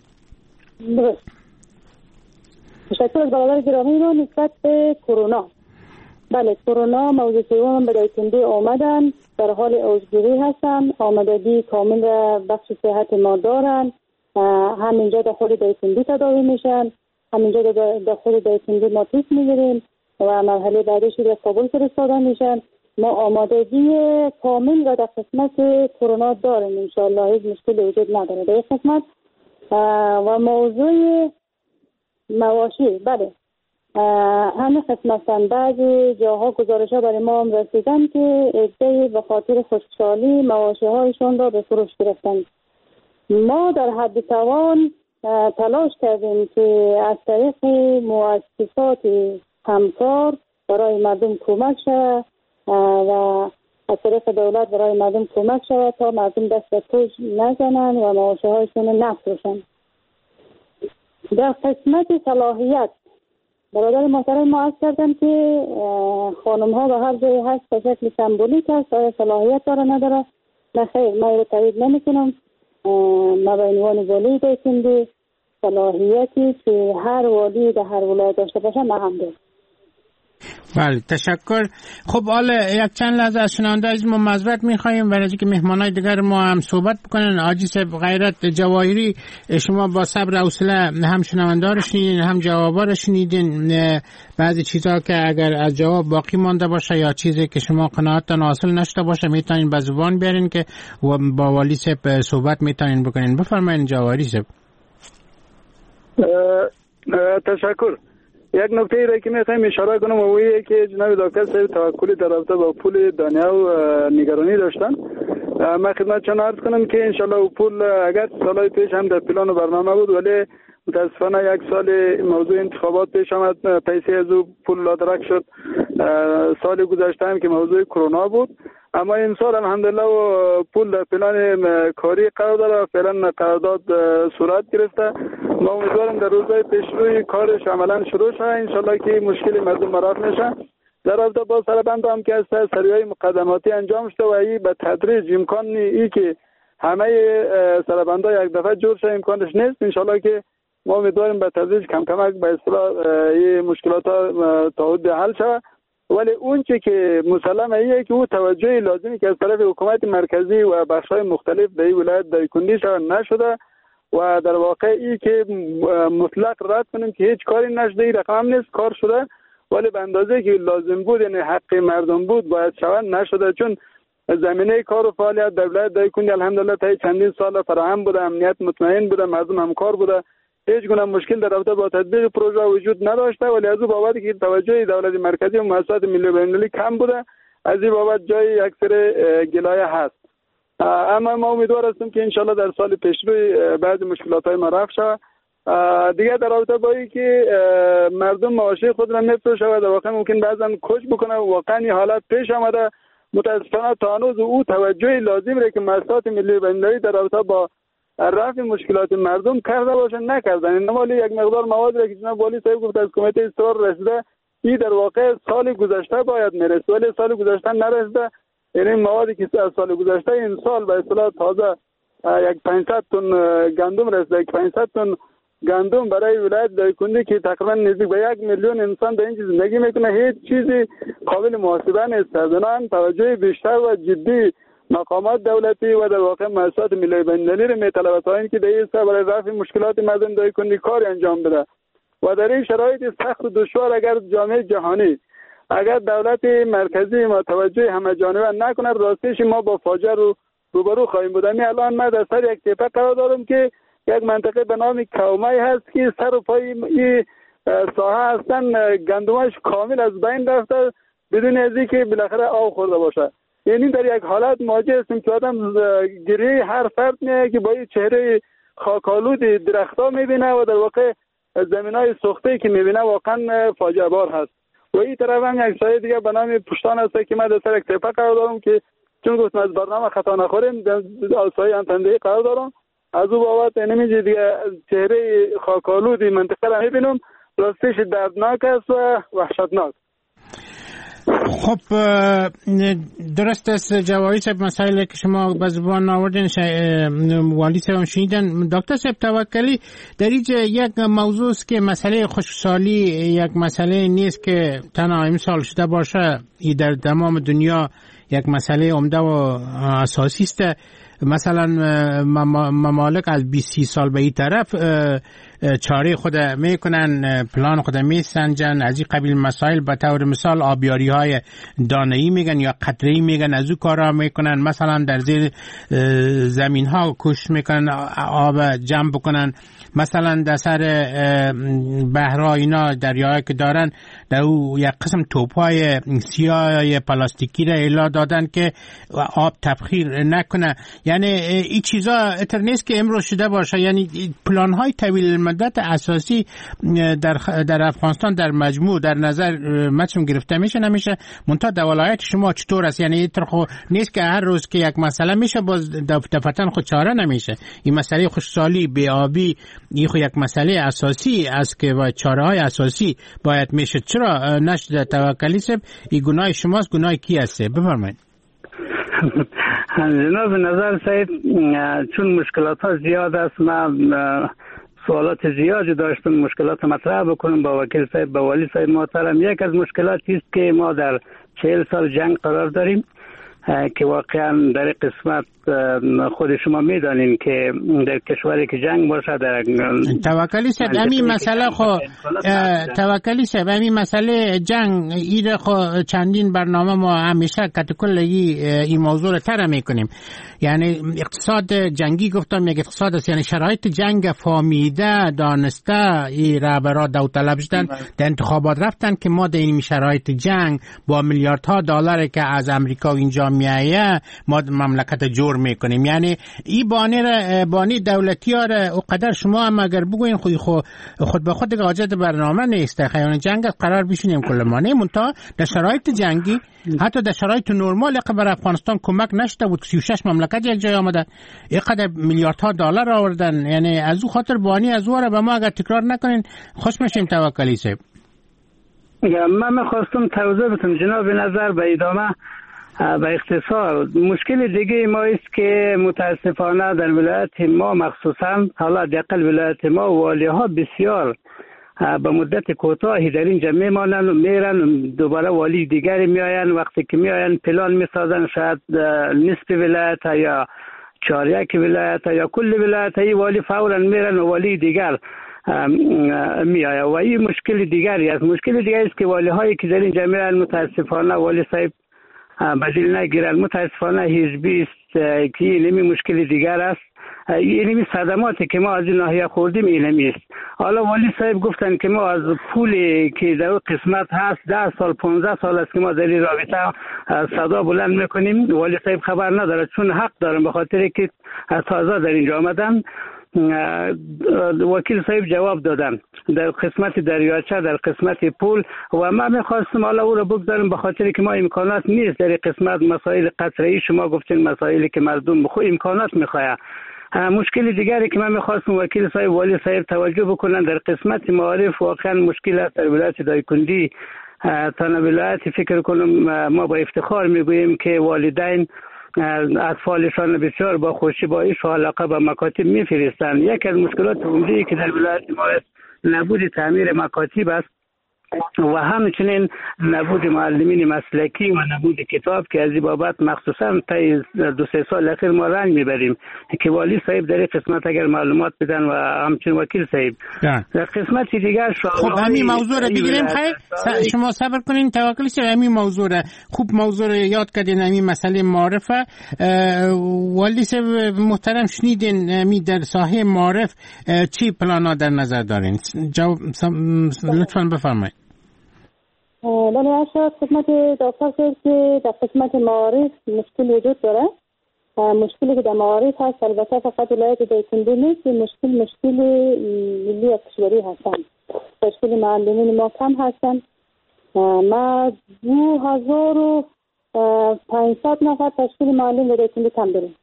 تشکر از برادر گرامی رو. نسبت به کرونا، بله کرونا موضوع سوم به دایکنډي آمدن، در حال اوجگیری هستن، آمادگی کامل بخش صحت ما دارن، همینجا در خود دایکنډي تداوی میشن، همینجا در خود دایکنډي ما تیست میگیریم و مرحله بعدش در کابل فرستاده میشن. ما آمادگی کامل و در قسمت کرونا داریم انشاءالله، هیچ مشکلی وجود نداره در قسمت. و موضوع مواشی، بله همه قسمتن. بعضی جاها گزارش ها برای ما هم رسیدن که عده‌ای به خاطر خوشحالی مواشی هایشون را به فروش گرفتن. ما در حد توان تلاش کردیم که از طریق مؤسسات همکار برای مردم کمک شود و از طریق دولت برای مردم کمک شود تا مردم دست به پوچ نزنن و مواشی هایشون نفروشن. در قسمت صلاحیت برادر محترم ما عرض کردم که خانم ها به هر جایی هست به شکل سمبولیک هست، آیا صلاحیت داره نداره؟ نه خیر، ما رو تایید نمی کنم. ما به عنوان والی دایکنډي صلاحیتی که هر والی در هر ولایت داشته باشه ما هم داریم. بله تشکر. خب حالا یک چند لحظه از شنونده عزیز ما معذرت می‌خوایم برای اینکه مهمانای دیگر ما هم صحبت بکنن. حاجی صاحب غیرت جواهری، شما با صبر و حوصله هم شنونده رو شنیدین هم جوابا رو شنیدین. بعضی چیزا که اگر از جواب باقی مانده باشه یا چیزی که شما قناعتتان حاصل نشده باشه میتونین به زبان بیارین که با والی صاحب صحبت میتونین بکنین. بفرمایید جواهری صاحب. تشکر. یک نکته ای را که میخوایم اشاره کنم و اینه که جناب دکتر صاحب توکلی در رابطه با پول دانیا و نگرانی داشتن. من خدمتشان عرض کنم که انشالله پول اگر سالهای پیش هم در پلان و برنامه بود ولی متاسفانه یک سال موضوع انتخابات پیش آمد، پیسه از او پول لادرک شد. سال گذشته هم که موضوع کرونا بود، اما این سال الحمدلله و پول در پلان کاری قرار داره و فعلا قرارداد صورت گرفته. ما امیدوارم در روزهای پیش روی کارش عملا شروع شه، انشالله که مشکل مردم رفع میشه. در رابطه با سربند هم که از سریهای مقدماتی انجام شده و این به تدریج امکان ای که همه سربندها یک دفعه جور شه امکانش نیست. انشالله که ما امیدواریم به تدریج کم کمک به اصطلاح این مشکلات تا حد حل شه. ولی اون چی که مسلمه ایه که او توجه لازمی که از طرف حکومت مرکزی و بخش‌های مختلف در این ولایت دایکنډي شده نشده و در واقع ای که مطلق رد کنیم که هیچ کاری نشده، این رقم هم نیست، کار شده ولی به اندازه که لازم بود یعنی حق مردم بود باید شود نشده. چون زمینه کار و فعالیت در ولایت دایکنډي الحمدلله تا چندین سال فراهم بوده، امنیت مطمئن بوده، مردم همکار بوده، هیچ گونه مشکل در رابطه با تطبیق پروژه وجود نداشته. ولی از او بابت که توجه دولت مرکزی و مؤسسات ملی و بین‌المللی کم بوده از این بابت جای اکثر گلایه هست. اما ما امیدوار هستیم که انشالله در سال پیش روی بعضی مشکلات های ما رفع شود. دیگه در رابطه با این که مردم معاشی خود را میفروشه و در واقع ممکن بعضا کش بکنه، واقعا این حالت پیش آمده. متاسفانه تا هنوز او توجه لازم را که مؤسسات ملی بین‌المللی در رابطه با رفع مشکلات مردم کرده باشن نکردن. انما یک مقدار مواد را که جناب والی صاحب گفت از کمیته اصرار رسیده، این در واقع سال گذشته باید میرسه ولی سال گذشته نرسیده. یعنی موادی که از سال گذشته این سال به اصطلاح تازه یک پانصد تن گندم رسیده. یک پانصد تن گندم برای ولایت دایکنی که تقریبا نزدیک به یک میلیون انسان در اینجا زندگی میکنه هیچ چیزی قابل محاسبه نیست. بنابراین توجه بیشتر و جدی مقامات دولتی و در واقع مؤسسات ملی بین‌المللی را میطلبد تا اینکه در این سال برای رفع مشکلات مردم دایکنی کار انجام بده. و در این شرایط سخت و دشوار اگر جامعه جهانی اگر دولت مرکزی ما توجه همه جانبه نکنه، راستش ما با فاجعه رو روبرو خواهیم بود. الان ما در سر یک تپه قرار دارم که یک منطقه به نام کومی هست که سر و پای این ساحه هستن گندمش کامل از بین رفته بدون از اینکه بالاخره آب خورده باشه. یعنی در یک حالت مواجه هستیم که آدم گریه هر فرد میه که با این چهره خاکالود درختها میبینه و در واقع زمینای سوخته که میبینه واقعا فاجعه بار هست. و این طرف هم یک سایه دیگه به نام پشتان هست که من در سر یک تپه قرار دارم که چون گفتم از برنامه خطا نخوریم در سایه انتنده قرار دارم. از او بابت نمیجه دیگه چهره خاکالودی منطقه را میبینم، راستش دردناک است و وحشتناک. خب درست است جواهری صاحب، مسائلی که شما به زبان آوردین والی صاحب شنیدن. دکتر صاحب توکلی در اینجا یک موضوع است که مسئله خشکسالی یک مسئله نیست که تنها امسال شده باشه، ای در تمام دنیا یک مسئله عمده و اساسی است. مثلا ممالک از بیست سال به این طرف چاره خود میکنن، پلان خود میسنجن، از این قبیل مسائل. به طور مثال آبیاری های دانه‌ای میگن یا قطره‌ای میگن، از او کارا میکنن. مثلا در زیر زمین ها کوشش میکنن آب جمع بکنن. مثلا در سر بحرها اینا دریاهایی که دارن در او یک قسم توپای سیاه پلاستیکی را الا دادن که آب تبخیر نکنه. یعنی این چیزا اتر نیست که امروز شده باشه. یعنی پلان های طویل مدت اساسی در در افغانستان در مجموع در نظر متن گرفته میشه نمیشه. منتها در ولایت شما چطور است؟ یعنی اتر خو نیست که هر روز که یک مسئله میشه باز دفتن خود چاره نمیشه. این مسئله خشکسالی، بی‌آبی، این خو یک مسئله اساسی است که با چاره های اساسی باید میشه. چرا نشده توکلی صاحب؟ این گناه شماست، گناه کی است؟ بفرمایید. جناب نظر صاحب، چون مشکلات ها زیاد است، من سوالات زیادی داشتم مشکلات مطرح بکنم با وکیل صاحب، با والی صاحب محترم. یک از مشکلاتی است که ما در چهل سال جنگ قرار داریم که واقعا در قسمت خود شما میدانین که در کشوری که جنگ باشه در توکلی صاحب همین مسئله خو توکلی صاحب همین مسئله جنگ ایده خو چندین برنامه ما همیشه کاتکلگی این موضوع رو طرح میکنیم. یعنی اقتصاد جنگی گفتم یک اقتصاد است، یعنی شرایط جنگ فهمیده دانسته ای رهبرا داوطلب شدن در انتخابات رفتن که ما در این شرایط جنگ با میلیاردها دلار که از امریکا اینجا میایه ما مملکت جور میکنیم. یعنی این بانی را بانی دولتی ها را اقدر شما هم اگر بگوین خود خود, خود به خود واجد برنامه نیست. خیلی جنگ قرار بشینیم کلمانه منتها در شرایط جنگی حتی در شرایط نرمال بر افغانستان کمک نشده بود. سی و شش مملکت یک جای آمدن اینقدر میلیاردها دلار آوردن. یعنی از او خاطر بانی از او را به ما اگر تکرار نکنین خوش میشیم. توکلی صاحب من میخواستم توضیح بدم جناب نظر به ادامه به اختصار. مشکل دیگه ما است که متاسفانه در ولایت ما مخصوصا حالا دقل ولایت ما والی ها بسیار به مدت کوتاهی در اینجا میمانن و میرن، دوباره والی دیگری میآین. وقتی که میآین پلان میسازن، شاید نصف ولایت یا چهاریک ولایت یا کل ولایت ای والی فورا میرن و والی دیگر میآید و این مشکل دیگری است. مشکل دیگری است که والی هایی که در اینجا میرن متاسفانه والی صاحب بدیل نگیرن. متاسفانه حزبی است که نمی مشکل دیگر است. اینمی صدماتی که ما از این ناحیه خوردیم اینمی است. حالا والی صاحب گفتن که ما از پولی که در قسمت هست ده سال پانزده سال است که ما در این رابطه صدا بلند میکنیم. والی صاحب خبر نداره، چون حق دارم به خاطر که تازه در اینجا آمدن. وکیل صاحب جواب دادن در قسمت دریاچه، در قسمت پول، و من میخواستم حالا او را بگذارم به خاطر که ما امکانات نیست در قسمت مسائل قطره‌ای. شما گفتین مسائلی که مردم بخو امکانات میخواه. مشکل دیگری که من میخواستم وکیل صاحب والی صاحب توجه بکنن در قسمت معارف واقعا مشکل است در ولایت دایکنډي. تنها ولایت فکر کنم ما با افتخار میگوییم که والدین اطفالشان بسیار با خوشی با عشق و علاقه به مکاتب میفرستند. یکی از مشکلات عمده که در ولایت ما است نبود تعمیر مکاتب است و همچنین نبود معلمین مسلکی و نبود کتاب که از این بابت مخصوصا تا دو سه سال اخیر ما رنج میبریم که والی صاحب در این قسمت اگر معلومات بدن و همچنین وکیل صاحب در قسمت دیگر. خب همین موضوع را بگیریم. خیر شما صبر کنین توکل شد. همین موضوع را خوب موضوع را یاد کردین، همین مسئله معرفه. والی صاحب محترم شنیدین می در ساحه معرف چی پلانا در نظر دارین؟ جواب لطفاً بفرمایید. بله اشرف خدمت دکتر صاحب که در قسمت معارف مشکل وجود داره. مشکلی که در معارف هست البته فقط ولایت دایکنډي نیست، مشکل مشکل ملی کشوری هستن. تشکیل معلمین ما کم هستن. ما دو هزار و پانصد نفر تشکیل معلم در دایکنډي کم داریم.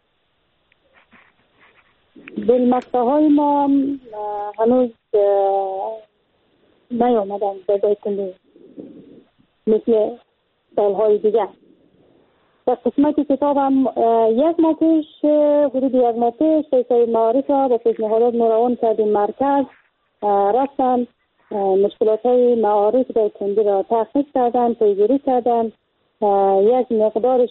بالمقطع های ما هنوز نیامدن در دایکنډي مثل سالهای دیگه. در قسمت کتاب هم یک ماه پیش حدود یک ماه پیش سیسای معارف را با پیشنهادات مروان کردیم مرکز رفتن مشکلات های معارف در دایکنډي را تحقیق کردن، پیگیری کردن، یک مقدارش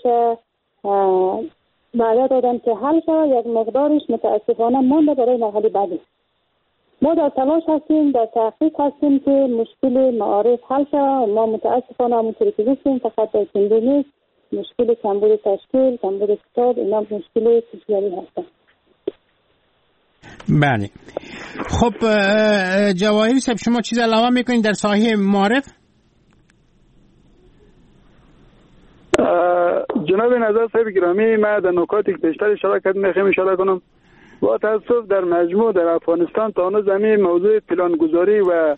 وعده دادن که حل شد، یک مقدارش متاسفانه مانده برای مرحله بعدی. ما در تلاش هستیم، در تحقیق هستیم که مشکل معارف حل شد. ما متاسفانه همونطوری که گفتیم فقط دایکنډي نیست، مشکل کمبود تشکیل، کمبود کتاب، اینا مشکل کشوری هستن. بله. خب جواهری صاحب شما چیز علاوه میکنین در ساحه معارف؟ جناب نظر صاحب گرامی، من در نکاتی که بیشتر اشاره کردم میخوام اشاره کنم. با تاسف در مجموع در افغانستان تا هنوز زمین موضوع پلانگذاری و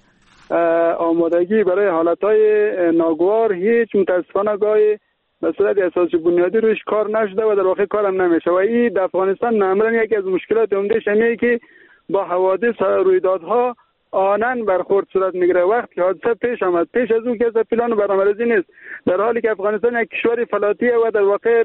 آمادگی برای حالتهای ناگوار هیچ متاسفانه گاهی به صورت اساسی بنیادی روش کار نشده و در واقع کارم نمیشه و این در افغانستان معمولا یکی از مشکلات عمدهش اینه که با حوادث رویدادها آنن برخورد صورت میگیره. وقتی حادثه پیش آمد پیش از اون که پلان و برنامه‌ریزی نیست، در حالی که افغانستان یک کشور فلاتیه و در واقع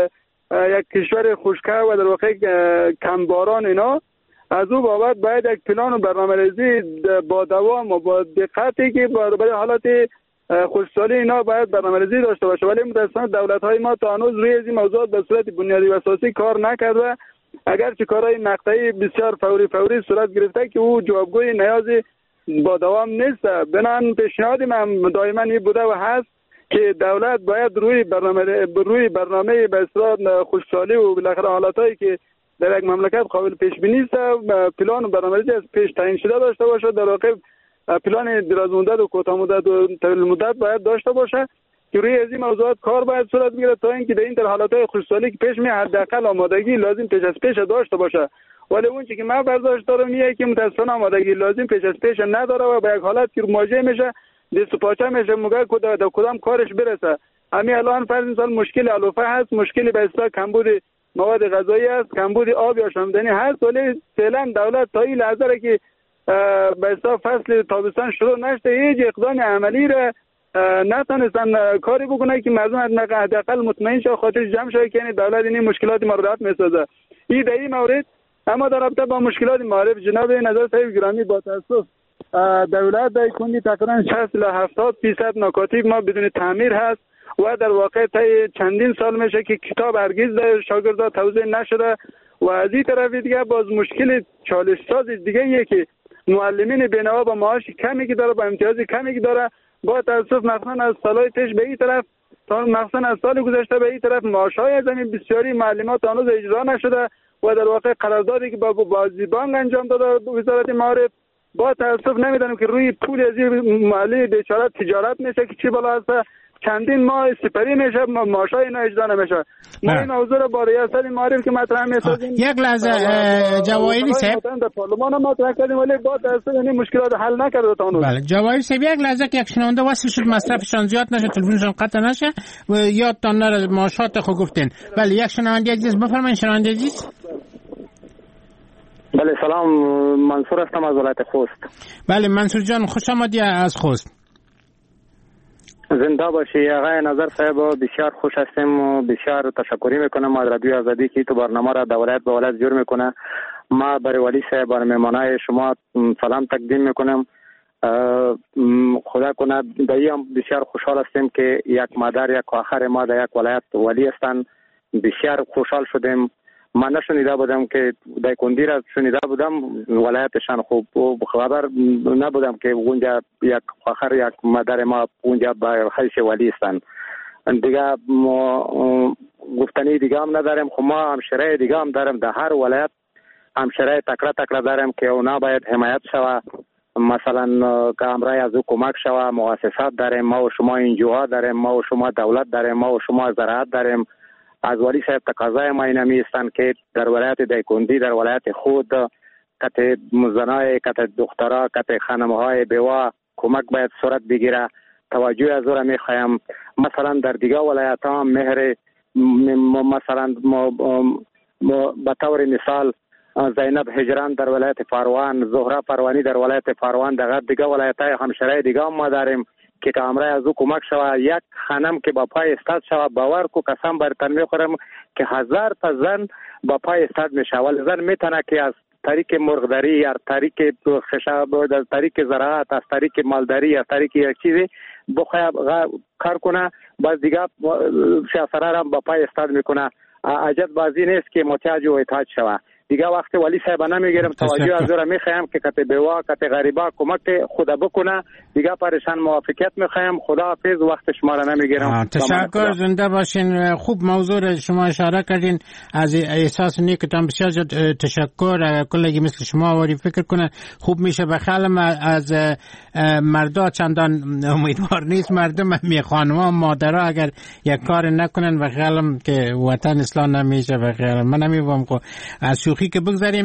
یک کشور خشکه و در واقع کمباران اینا، از او بابت باید یک پلان و برنامه‌ریزی با دوام و با دقتی که برای حالات خوشحالی اینا باید برنامه‌ریزی داشته باشه. ولی متأسفانه دولت‌های ما تا هنوز روی این موضوعات به صورت بنیادی و اساسی کار نکرده. اگر چه کارهای مقطعی بسیار فوری فوری صورت گرفته که او جوابگوی نیازی با دوام نیست. بنابراین پیشنهاد من دائما این بوده و هست که دولت باید روی برنامه روی برنامه به اصطلاح خوشحالی و بالاخره حالاتایی که در یک مملکت قابل پیش بینی است پلان و برنامه‌ریزی از پیش تعیین شده داشته باشه. در واقع پلان دراز مدت و کوتاه مدت و طویل مدت باید داشته باشه که روی از این موضوعات کار باید صورت بگیره تا اینکه در این در حالاتهای خوشحالی که پیش می حداقل آمادگی لازم پیش از پیش داشته باشه. ولی اون چیزی که من برداشت دارم اینه که متأسفانه آمادگی لازم پیش از پیش نداره و به یک حالت که مواجه میشه دست و پاچه میشه موقع کدام کدام کارش برسه. همین الان فرض مثال مشکل علوفه هست، مشکل به اصطلاح کمبود مواد غذایی است، کمبود آب یا شامدنی هست. ولی فعلا دولت تا این لحظه که به اصطلاح فصل تابستان شروع نشده هیچ اقدام عملی را نتونستن کاری بکنه که مردم حداقل مطمئن شه خاطر جمع شه که یعنی دولت این مشکلات ما رو رفع میسازه. این در این مورد. اما در رابطه با مشکلات معارف جناب نظر صاحب گرامی با تاسف در ولایت دایکنډي تقریبا شصت الی هفتاد درصد مکاتب ما بدون تعمیر هست و در واقع تا چندین سال میشه که کتاب هرگز در شاگردان توزیع نشده و از این طرف دیگه باز مشکل چالش ساز دیگه یه که معلمین بینوا با معاش کمی که داره با امتیاز کمی که داره با تاسف مثلا از سالهای پیش به این طرف تا مثلا از سال گذشته به این طرف معاشهای زمین بسیاری معلمات هنوز اجرا نشده و در واقع قراردادی که با بازی بانک انجام داده وزارت معارف، با تاسف نمیدونم که روی پول از این معلم بیچاره تجارت میشه که چی بالا هست، چندین ماه سپری میشه، ماشای اینا اجرا نمیشه. ما این موضوع رو با ریاست معارف که مطرح میسازیم، یک لحظه جواهری صاحب در پارلمان مطرح کردیم ولی با تاسف این مشکلات حل نکرده تا اون. بله جواهری صاحب، یک لحظه که یک شنونده وصل شد مصرفشان زیاد نشه، تلفنشان قطع نشه و یادتان نره معاشات خو گفتین. بله یک شنونده عزیز بفرمایید. شنونده عزیز. بله سلام، منصور هستم از ولایت خوست. بله منصور جان خوش آمدی از خوست. زنده باشی آقای نظر صاحب، بسیار خوش هستیم و بسیار تشکری میکنم از رادیو آزادی که تو برنامه را دولت به ولایت جور میکنه. ما برای ولی صاحب و مهمانای شما سلام تقدیم میکنم. خدا کنه دایی هم بسیار خوشحال هستیم که یک مادر یک خواهر ما در یک ولایت ولی هستند. بسیار خوشحال شدیم. من نشنیده بودم که دایکندی را شنیده بودم ولایتشان، خوب خبر نبودم که اونجا یک خواهر یک مادر ما اونجا به حیث ولی هستند. دیگه گفتنی دیگه هم نداریم. خب ما همشرای دیگه هم داریم در هر ولایت، همشرای تکره تکره داریم که اونا باید حمایت شوه، مثلا که امرای از او کمک شوه. مؤسسات داریم، ما و شما انجوها داریم، ما و شما دولت داریم، ما و شما زراعت داریم. از ولی صاحب تقاضای ما این هستند که در ولایت دایکندی، در ولایت خود کت زنای، کت دخترها، کت خانم‌های بیوه کمک باید صورت بگیره. توجه از او را میخوایم. مثلا در دیگه ولایت ها مهر مثلا به طور مثال زینب هجران در ولایت فاروان، زهره پروانی در ولایت فاروان، در دیگه ولایت های همشرای دیگه هم ما داریم که کامرای از او کمک شوه. یک خانم که با پای استاد شوه، باور کو قسم برتن میخورم که هزار تا زن با پای استاد میشه. ولی زن میتونه که از طریق مرغداری یا طریق خشاب، از طریق زراعت، از طریق مالداری، از طریق یک چیزی بخواه کار کنه، باز دیگه سیاسرار هم با پای استاد میکنه. عجب بازی نیست که محتاج و احتاج شوه. دیگه وقت ولی صاحب نمیگیرم، توجه از را میخوایم که کت بیوا کت غریبا کمک خدا بکنه. دیگه پریشان موافقت میخوایم. خدا حافظ، وقت شما را نمیگیرم. تشکر، زنده باشین. خوب موضوع شما اشاره کردین، از احساس نیکتان بسیار تشکر. کلگی مثل شما واری فکر کنه خوب میشه. بخالم از مردا چندان امیدوار نیست، مردم می خانوما مادرها اگر یک کار نکنن بخالم که وطن اصلاح نمیشه. بخالم من نمیوام که از شوخی که بگذاریم.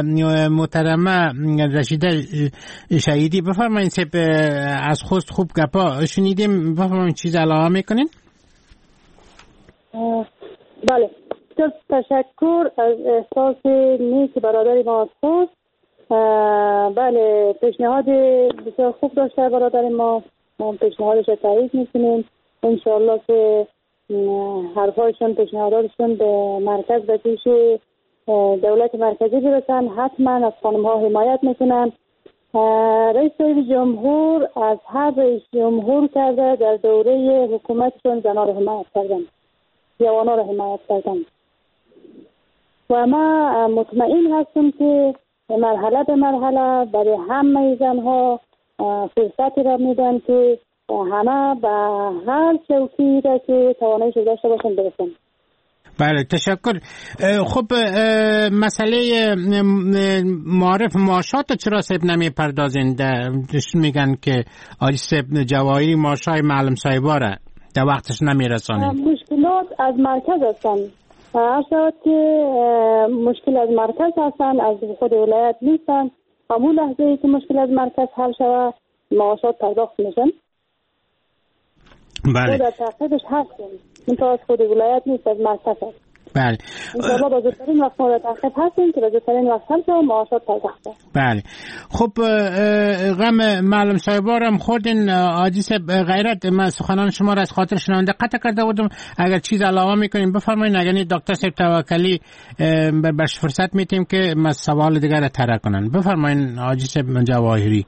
محترمه رشیده شهیدی بفرمایید. سب از خوست خوب گپا شنیدیم، بفرمایید چیز علاوه میکنین؟ بله، تشکر از احساس نیک برادری ما از خوست. بله، پیشنهاد بسیار خوب داشته برادر ما، ما پیشنهادش رو تایید میکنیم. انشاءالله که حرفایشون، پیشنهاداتشون به مرکز و پیش دولت مرکزی برسن. حتما از خانم ها حمایت میکنن. رئیس جمهور از هر رئیس جمهور کرده در دوره حکومتشون زنان رو حمایت کردن، جوانان رو حمایت کردن و ما مطمئن هستم که مرحله به مرحله برای همه زنها فرصتی را میدن که همه به هر چوکی را که تواناییش داشته باشن برسن. بله تشکر. خب مسئله معارف معاشات چرا صاحب نمی پردازین؟ میگن که آلی صاحب جواهری معاشای معلم صاحبا را در وقتش نمی رسانین. مشکلات از مرکز هستن. هر شد که مشکل از مرکز هستن، از خود ولایت نیستن. همون لحظه ای که مشکل از مرکز حل شود معاشات پرداخت میشن. بله. در تعقیبش هستیم. این تا از خود ولایت نیست، از مرکز هست. بله. انشاءالله با زودترین وقت ما در تعقیب هستیم که با زودترین وقت حل شود معاشات پرداخت شود. بله. خب غم معلم صاحبا هم خوردین. عاجز غیرت، من سخنان شما را از خاطر شنونده قطع کرده بودم. اگر چیز علاوه میکنین بفرمایید. اگر دکتر صاحب توکلی برش فرصت میتیم که سوال دیگر را طرح کنن. بفرمایید عاجز جواهری.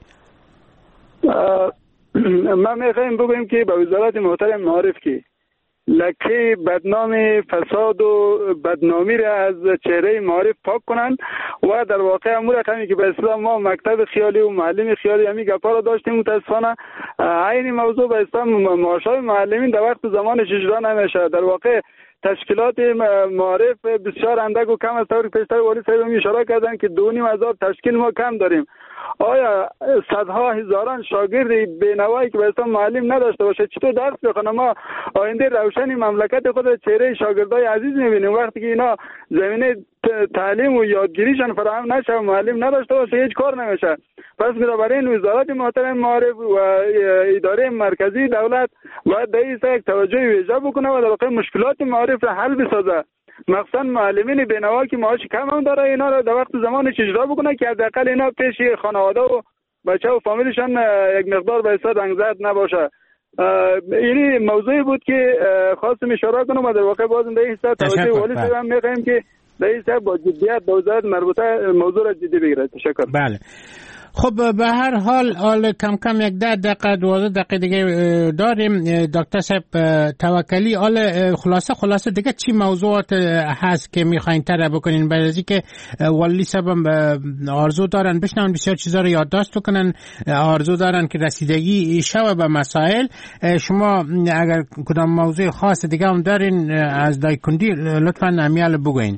ما میخوایم بگویم که به وزارت محترم معارف که لکه بدنام فساد و بدنامی را از چهره معارف پاک کنن و در واقع امور رقمی که به اسلام ما مکتب خیالی و معلم خیالی همی گپا را داشتیم. متاسفانه این موضوع به اسلام معاشای معلمین در وقت زمانش اجرا نمیشه. در واقع تشکیلات معارف بسیار اندک و کم است. طوری پیشتر والی صاحب اشاره کردن که دو نیم هزار تشکیل ما کم داریم. آیا صدها هزاران شاگرد بینوایی که به معلم نداشته باشه چطور درس بخونه؟ ما آینده روشنی مملکت خود چهره شاگردای عزیز میبینیم. وقتی که اینا زمینه تعلیم و یادگیریشان فراهم نشه و معلم نداشته باشه هیچ کار نمیشه. پس بنابراین وزارت محترم معارف و اداره مرکزی دولت باید به این یک توجه ویژه بکنه و در واقع مشکلات معارف را حل بسازه. مخصوصا معلمین بینوا که معاش کم هم داره اینا رو در وقت زمانش اجرا بکنه که حداقل اینا پیش خانواده و بچه و فامیلشان یک مقدار به حساب رنگزد نباشه. این موضوعی بود که خواستم اشاره کنم و در واقع بازم به این حساب توجه والی صاحب هم می‌خوایم که به این حساب با جدیت به وزارت مربوطه موضوع را جدی بگیره. تشکر. بله. خب به هر حال حال کم کم یک ده دقیقه دوازده دقیقه دیگه داریم. دکتر صاحب توکلی، حال خلاصه خلاصه دیگه چی موضوعات هست که میخواین طرح بکنین؟ بعد از اینکه والی صاحب آرزو دارن بشنون بسیار چیزا رو یادداشت کنن، آرزو دارن که رسیدگی شوه به مسائل، شما اگر کدام موضوع خاص دیگه هم دارین از دایکندی لطفاً امیال بگوین.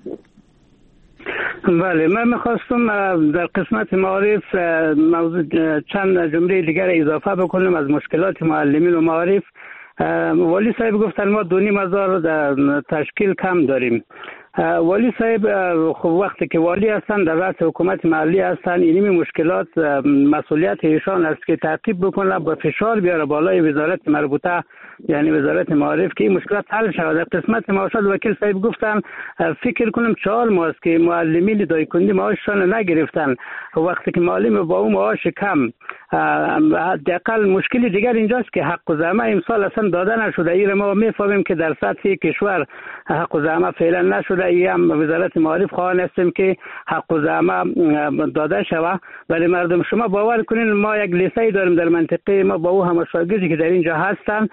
بله، من میخواستم در قسمت معارف موضوع چند جمله دیگر اضافه بکنم از مشکلات معلمین و معارف. والی صاحب گفتن ما دو نیم هزار در تشکیل کم داریم. والی صاحب خب وقتی که والی هستن در رأس حکومت محلی هستن، اینمی مشکلات مسئولیت ایشان است که تعقیب بکنه، با فشار بیاره بالای وزارت مربوطه یعنی وزارت معارف که این مشکلات حل شود. در قسمت معاشات وکیل صاحب گفتن فکر کنم چهار ماه است که معلمین دایکندی معاششان نگرفتن. وقتی که معلم با اون معاش کم، حداقل مشکلی دیگر اینجاست که حق و زحمه امسال اصلا داده نشده. این ما میفهمیم که در سطح کشور حق و زحمه فعلا نشده. ای هم وزارت معارف خواهان هستیم که حق و زحمه داده شود. ولی مردم شما باور کنین ما یک لیسه داریم در منطقه ما با او هم شاگردی که در اینجا هستن،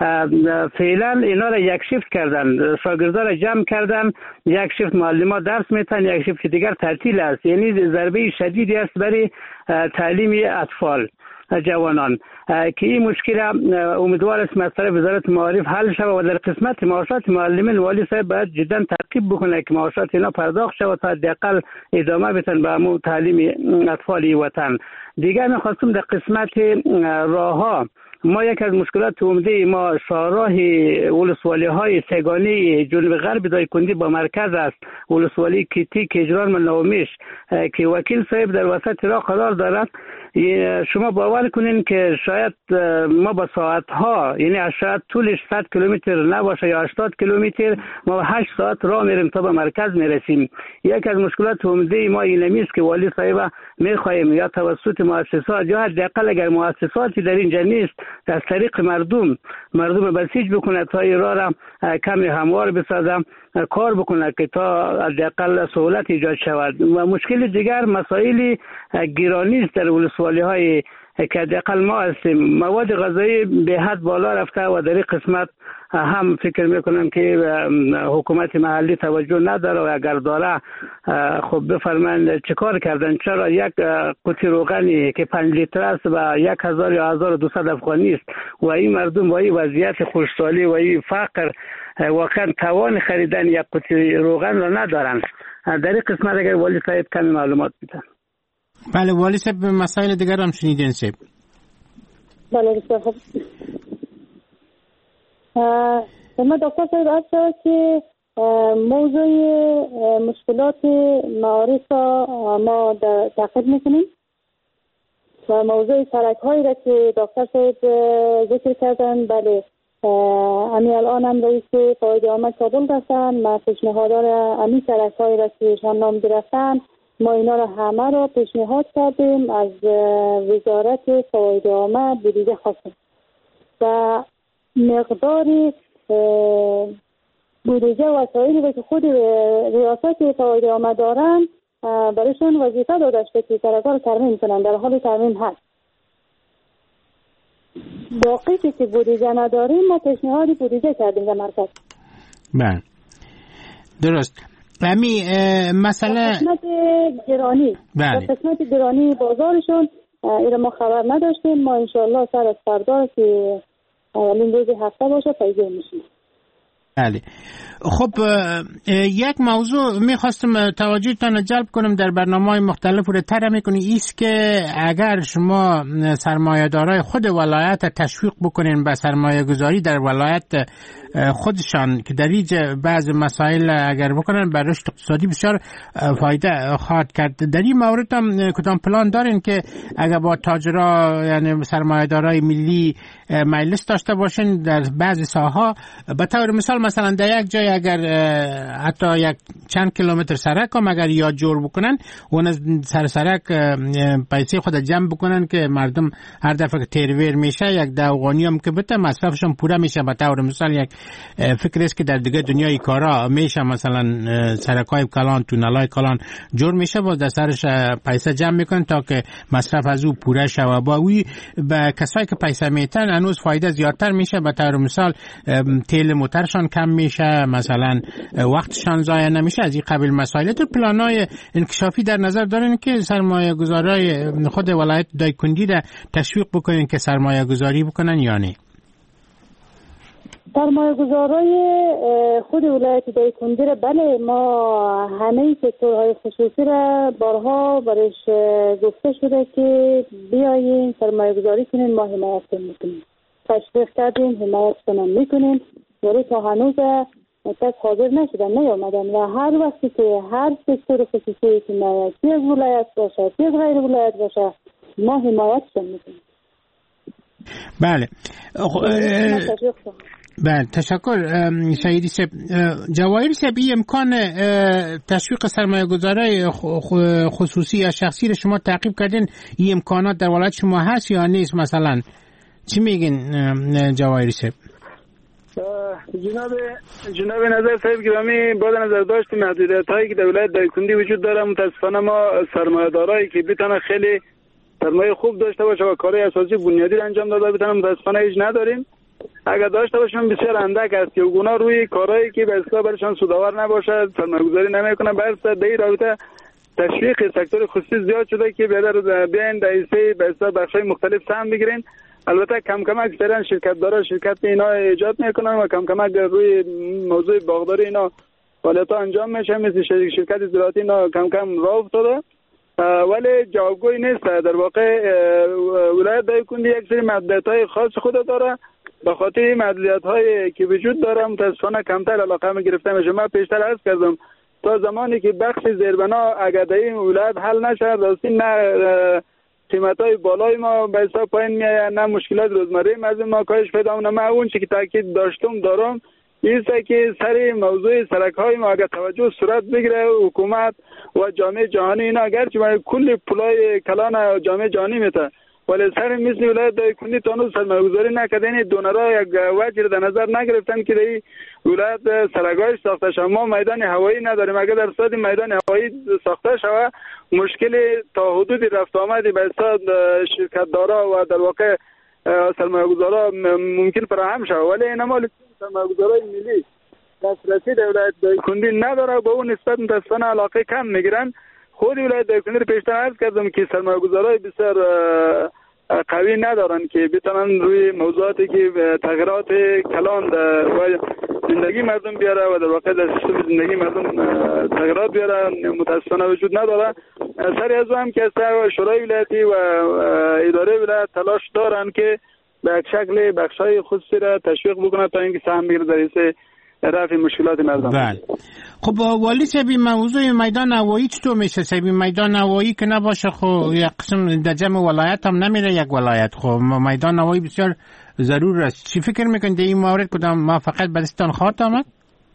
فعلا اینا را یک شیفت کردن، شاگردا را جمع کردن، یک شیفت معلمان درس میتن، یک شیفت دیگر تعطیل است. یعنی ضربه شدیدی است برای تعلیم اطفال جوانان که این مشکل امیدوار است مسئله وزارت معارف حل شود و در قسمت معاشات معلمین والی صاحب باید جدا تعقیب بکنه که معاشات اینا پرداخت شود تا حداقل ادامه بدن به امور تعلیم اطفال وطن. دیگر می‌خواستم در قسمت راه‌ها، ما یک از مشکلات عمده ما شاهراه ولسوالی های سگانی جنوب غرب دایکندی با مرکز است، ولسوالی کیتی کجران و نومیش که وکیل صاحب در وسط راه قرار دارد. شما باور کنین که شاید ما با ساعت ها، یعنی شاید طولش صد کیلومتر نباشه یا هشتاد کیلومتر، ما هشت ساعت راه میریم تا به مرکز میرسیم. یک از مشکلات عمده ما این است که والی صاحب میخواهیم یا توسط مؤسسات یا حداقل اگر مؤسساتی در اینجا نیست از طریق مردم مردم بسیج بکنه تا این راه را کمی هموار بسازم کار بکنه که تا حداقل سهولت ایجاد شود. و مشکل دیگر مسائل گرانی است در ولسوالی های که حداقل ما هستیم. مواد غذایی به حد بالا رفته و در این قسمت هم فکر میکنم که حکومت محلی توجه نداره و اگر داره خب بفرمایند چه کار کردن. چرا یک قوطی روغنی که پنج لیتر است و یک هزار یا هزار و دویست افغانی است و این مردم با این وضعیت خشکسالی و این فقر واقعا توان خریدن یک قوطی روغن را ندارن. در این قسمت اگر والی صاحب کمی معلومات بدن. بله والی صاحب مسائل دیگر هم شنیدین صاحب؟ بله بسیار خوب. اما دکتر صاحب از که موضوع مشکلات معارف ما تعقیب میکنیم و موضوع سرک هایی را که دکتر صاحب ذکر کردن، بله امی الان هم رئیس فاید آمد کابل هستن، ما پیشنهادار امی سرک هایی را که شان نام گرفتن ما اینا را همه را پیشنهاد کردیم، از وزارت فاید آمد بودیده خواستیم و مقداری بودجه و وسایلی که خود ریاست فاید آمد دارن برایشون وظیفه داده شده که سرک‌ها رو ترمیم کنن، در حال ترمیم هست. باقی که بودجه نداریم ما پیشنهادی بودجه کردیم در مرکز. بله درست. امی مسئله قسمت گرانی بله. قسمت گرانی بازارشون ایره ما خبر نداشتیم، ما انشاءالله سر از فردا که اولین روز هفته باشه پیدا میشیم. بله. خب یک موضوع میخواستم توجهتان جلب کنم در برنامه‌های مختلف رو طرح میکنی ایست که اگر شما سرمایه‌دارای خود ولایت تشویق بکنین به سرمایه گذاری در ولایت خودشان که در اینجا بعض مسائل اگر بکنن بر رشد اقتصادی بسیار فایده خواهد کرد. در این مورد هم کدام پلان دارین که اگر با تاجرا یعنی سرمایه‌دارای ملی مجلس داشته باشین در بعضی ساحه‌ها، به طور مثال مثلا در یک جای اگر حتی یک چند کیلومتر سرک هم اگر یاد جور بکنن اون سر سرک پیسه خود جمع بکنن که مردم هر دفعه که تیرویر میشه یک داوغانی هم که بته مصرفشون پوره میشه. به طور مثال یک فکر است که در دیگه دنیای کارا میشه مثلا سرکای کلان تونلای کلان جور میشه باز در سرش پیسه جمع میکنن تا که مصرف از او پوره شه و با وی به کسایی که پیسه میتن هنوز فایده زیادتر میشه. به طور مثال تیل موترشان کم میشه، مثلا وقتشان ضایع نمیشه. از این قبیل مسائل تو پلانای انکشافی در نظر دارین که سرمایه گذارای خود ولایت دایکنډي را تشویق بکنین که سرمایه گذاری بکنن یا نه؟ سرمایه گذارای خود ولایت دایکنډي را بله ما همه سکتورهای خصوصی را بارها برش گفته شده که بیایین سرمایه گذاری کنین، ما حمایت میکنیم، تشویق کردیم، حمایت کنم میکنیم، ولی تا هنوز متاسف حاضر نشدن، نیامدن و هر وقتی که هر سکتور خصوصی که چی از ولایت باشه چی از غیر ولایت باشه ما حمایت میکنیم. بله بله تشکر شهیدی صاحب. جواهری صاحب این امکان تشویق سرمایه گذاری خصوصی یا شخصی رو شما تعقیب کردین، این امکانات در ولایت شما هست یا نیست؟ مثلا چی میگین جواهری صاحب؟ جناب جناب نظر صاحب گرامی، با نظر داشت محدودیت هایی که در ولایت دایکنډي وجود داره، متاسفانه ما سرمایه دارایی که بتونه خیلی سرمایه خوب داشته باشه و کارهای اساسی بنیادی را انجام داده بتونه متاسفانه هیچ نداریم. اگر داشته باشیم بسیار اندک است که اونا روی کارهایی که به اصطلاح برشان سودآور نباشه سرمایه‌گذاری نمیکنه. بس در این رابطه تشویق سکتور خصوصی زیاد شده که بیادر بیاین در ایسه به اصطلاح بخش‌های مختلف سهم بگیرین. البته کم کم اکثرا شرکت دارا شرکت اینا ایجاد میکنن و کم کم روی موضوع باغداری اینا فعالیت‌ها انجام میشه، مثل شرکت زراعتی اینا کم کم راه افتاده، ولی جوابگوی نیست. در واقع ولایت دایکنډي یک سری محدودیت‌های خاص خود داره، به خاطر محدودیت‌هایی که وجود داره متأسفانه کمتر علاقه می گرفته میشه. من پیشتر عرض کردم تا زمانی که بخش زیربنا اگر در این ولایت حل نشه راستی نه قیمت‌های بالای ما به حساب پایین میاد نه مشکلات روزمره از ما کاهش پیدا می‌کنه. من اون چیزی که تاکید داشتم دارم ایسته که سر موضوع سرک‌های ما اگر توجه صورت بگیره حکومت و جامعه جهانی اینا اگرچه من کل پلای کلان جامعه جهانی میته ولی سر مثل ولایت دایکنډي تانو سرمایه‌گذاری نکردن، دونرها یک وجه در نظر نگرفتن که در ولایت سرگاهش ساخته شود. ما میدان هوایی نداریم، اگر در صد میدان هوایی ساخته شود مشکل تا حدودی رفت آمدی به صد شرکت دارا و در واقع سرمایه‌گذارا ممکن فراهم شود، ولی این مال سرمایه‌گذارای ملی دسترسی در ولایت دایکنډي نداره، به اون نسبت متأسفانه علاقه کم میگیرن. خود ولایت دایکنډي رو پیشتر عرض کردم که سرمایه‌گذارای بسیار قوی ندارن که بتونن روی موضوعاتی که تغییرات کلان و زندگی مردم بیاره و در واقع در سیستم زندگی مردم تغییرات بیاره متاسفانه وجود نداره. سری از هم که شورای ولایتی و اداره ولایت تلاش دارن که به یک شکل بخشای خصوصی را تشویق بکنه تا اینکه سهم بگیره در این رفع مشکلات مردم. بله. خب والی صاحب موضوع میدان هوایی چطور میشه؟ صاحب میدان هوایی که نباشه خب یک قسم در جمع ولایت هم نمیره یک ولایت، خب میدان هوایی بسیار ضرور است. چی فکر میکنید این مورد کدام موافقت به دستان خواهد آمد؟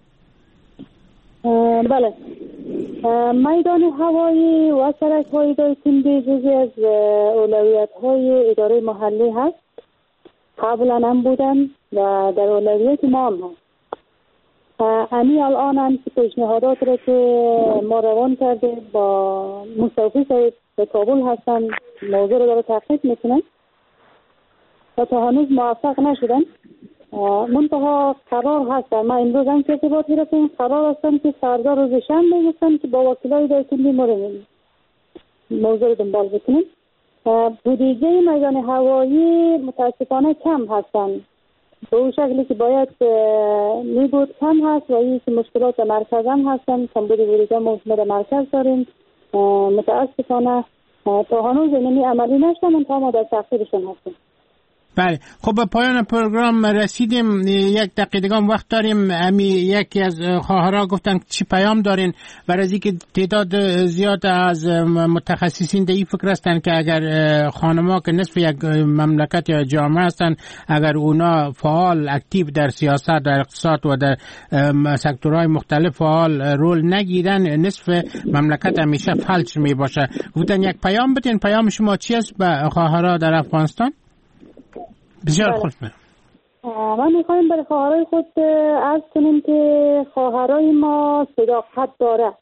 بله، میدان هوایی و سرک های دایکنډي جزی از اولویت های اداره محلی هست، قبلا هم بودن و در اولویت ما هم هست. امی الان هم که پیشنهادات را که ما روان کرده با مستوفی صاحب به کابل هستن موضوع را داره تحقیق میکنن و تا هنوز موفق نشدن. منتها قرار هستن، ما امروز هم که ارتباط گرفتیم قرار هستن که فردا روز شنبه گفتن که با وکیلای دایکنډي ما موضوع را دنبال بکنیم. بودجه میدان هوایی متاسفانه کم هستن به اون شکلی که باید می بود کم هست و این که مشکلات در مرکز هم هستن. کمبود ورودی موسم در مرکز داریم، متاسفانه تا هنوز اینمی عملی نشدن، تا ما در تاخیرشون هستیم. بله، خب به پایان پروگرام رسیدیم. یک دقیقه هم وقت داریم. امی یکی از خواهرها گفتن چی پیام دارین برای از اینکه تعداد زیاد از متخصصین در این فکر هستن که اگر خانم‌ها که نصف یک مملکت یا جامعه هستن، اگر اونا فعال اکتیو در سیاست، در اقتصاد و در سکتورهای مختلف فعال رول نگیرن، نصف مملکت همیشه فلج می باشه. گفتن یک پیام بدین. پیام شما چی است به خواهرها در افغانستان؟ بسیار خوب. ما میخوایم برای خواهرای خود عرض کنیم که خواهرای ما صداقت داره،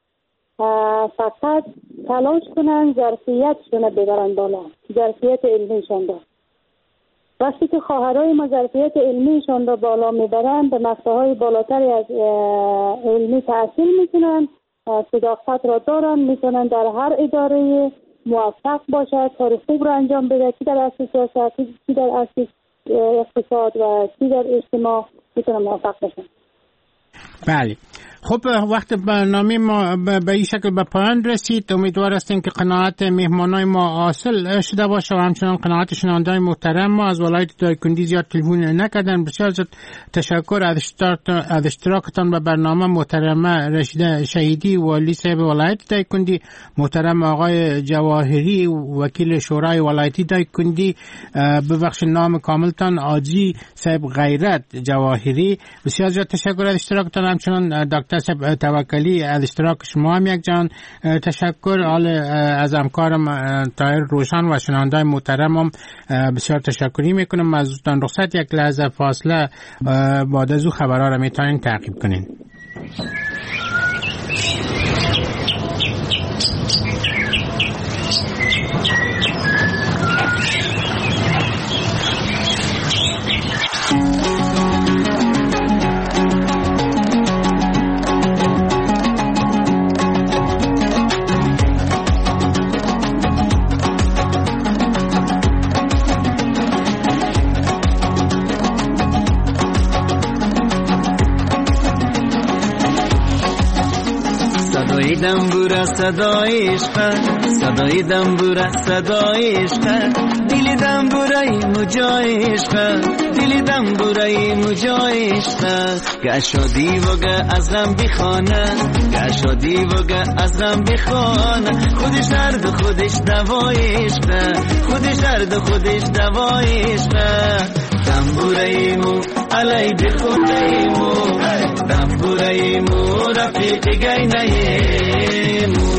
فقط تلاش کنن ظرفیتشون ببرن بالا، ظرفیت علمیشون داره. وقتی که خواهرای ما ظرفیت علمیشون رو بالا میبرن، به مقطعهای بالاتری از علمی تحصیل میکنن، صداقت را دارن، میتونن در هر اداره موفق باشه، کار خوب رو انجام بده، کی در اصل سیاست، کی در اصل اقتصاد و کی در اجتماع میتونه موفق بشه. بله، خب وقت برنامه ما به این شکل به پایان رسید. امیدوار هستیم که قناعت مهمانای ما حاصل شده باشه و همچنان قناعت شنوندگان محترم ما. از ولایت دایکنډي زیاد تلفن نکردن. بسیار زیاد تشکر از اشتراکتان به برنامه. محترمه رشیده شهیدی والی صاحب ولایت دایکنډي، محترم آقای جواهری وکیل شورای ولایتی دایکنډي، ببخش نام کاملتان حاجی صاحب غیرت جواهری. بسیار زیاد تشکر از اشتراکتان. همچنان دکتر صاحب توکلی از اشتراک شما هم یک جان تشکر. حال از همکارم طاهر روشن و شنونده‌های محترمم بسیار تشکری میکنم. از دوستان رخصت یک لحظه فاصله بعد از او خبرها را میتونین تعقیب کنین. دنبوره صدای عشق، صدای دنبوره صدای عشق، دل دنبوره مجای عشق، دل دنبوره مجای عشق. گشادی وگه از غم بخانه، گشادی وگه از غم بخانه، خودش درد خودش دوای عشق، خودش درد خودش دوای عشق. دنبوره مو علی بخونه مو، دنبوره مو رفیق گینه مو.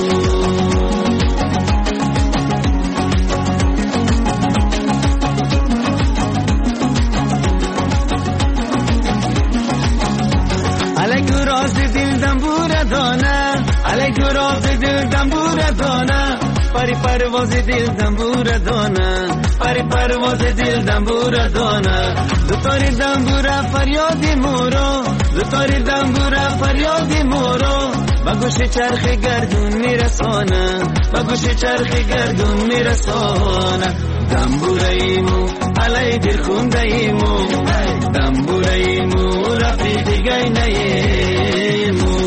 علی گراز دل دنبوره دانه، علی گراز دل دنبوره دانه، پری پرواز دل دنبوره دانه، پری پرواز دل دنبوره دانه. دوتاری دنبوره فریاد مورو، دوتاری دنبوره فریاد مورو، با گوش چرخ گردون میرسانه، با گوش چرخ گردون میرسانه. دنبوره ایمو علی دل خونده ایمو، دنبوره ایمو رفیق گینه ایمو.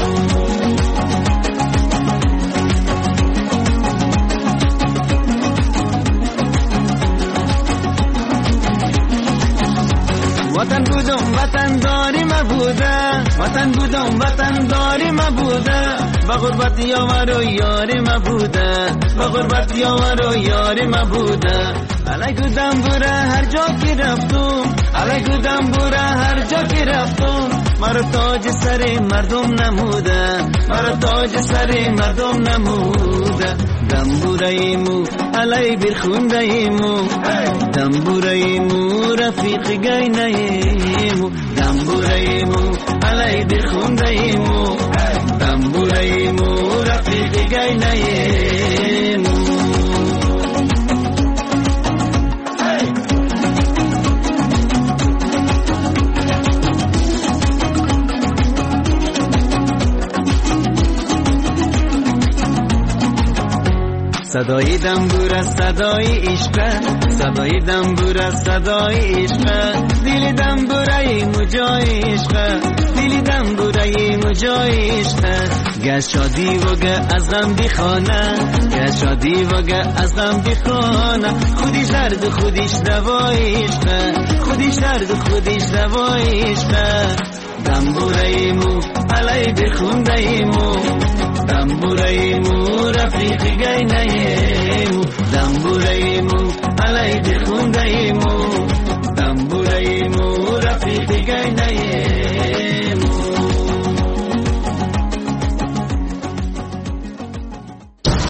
وطن بودم وطن داری مبوده، وطن بودم وطن داری مبوده، با غربت یاور و یاری مبوده، با غربت یاور و یاری مبوده. علی گودم بوره هر جا که رفتم، علی گودم بوره هر جا که رفتم، مرا تاج سر مردم نموده، مرا تاج سر مردم نموده. دنبوره ایمو علی برخونده ایمو، دنبوره ایمو رفیق گینه ایمو، دنبوره ایمو علی برخونده ایمو، دنبوره ایمو رفیق گینه ایمو. صدای دنبور از صدای عشق، صدای دنبور از صدای عشق، دل دنبورای مجای عشق، دل دنبورای مجای عشق. گر شادی و گر از غم بخانه، گر شادی و گر از غم بخانه، خودش درد خودش دوای عشق، خودش درد خودش دوای عشق. دنبورای مو علی بخونده مو، دنبورای مو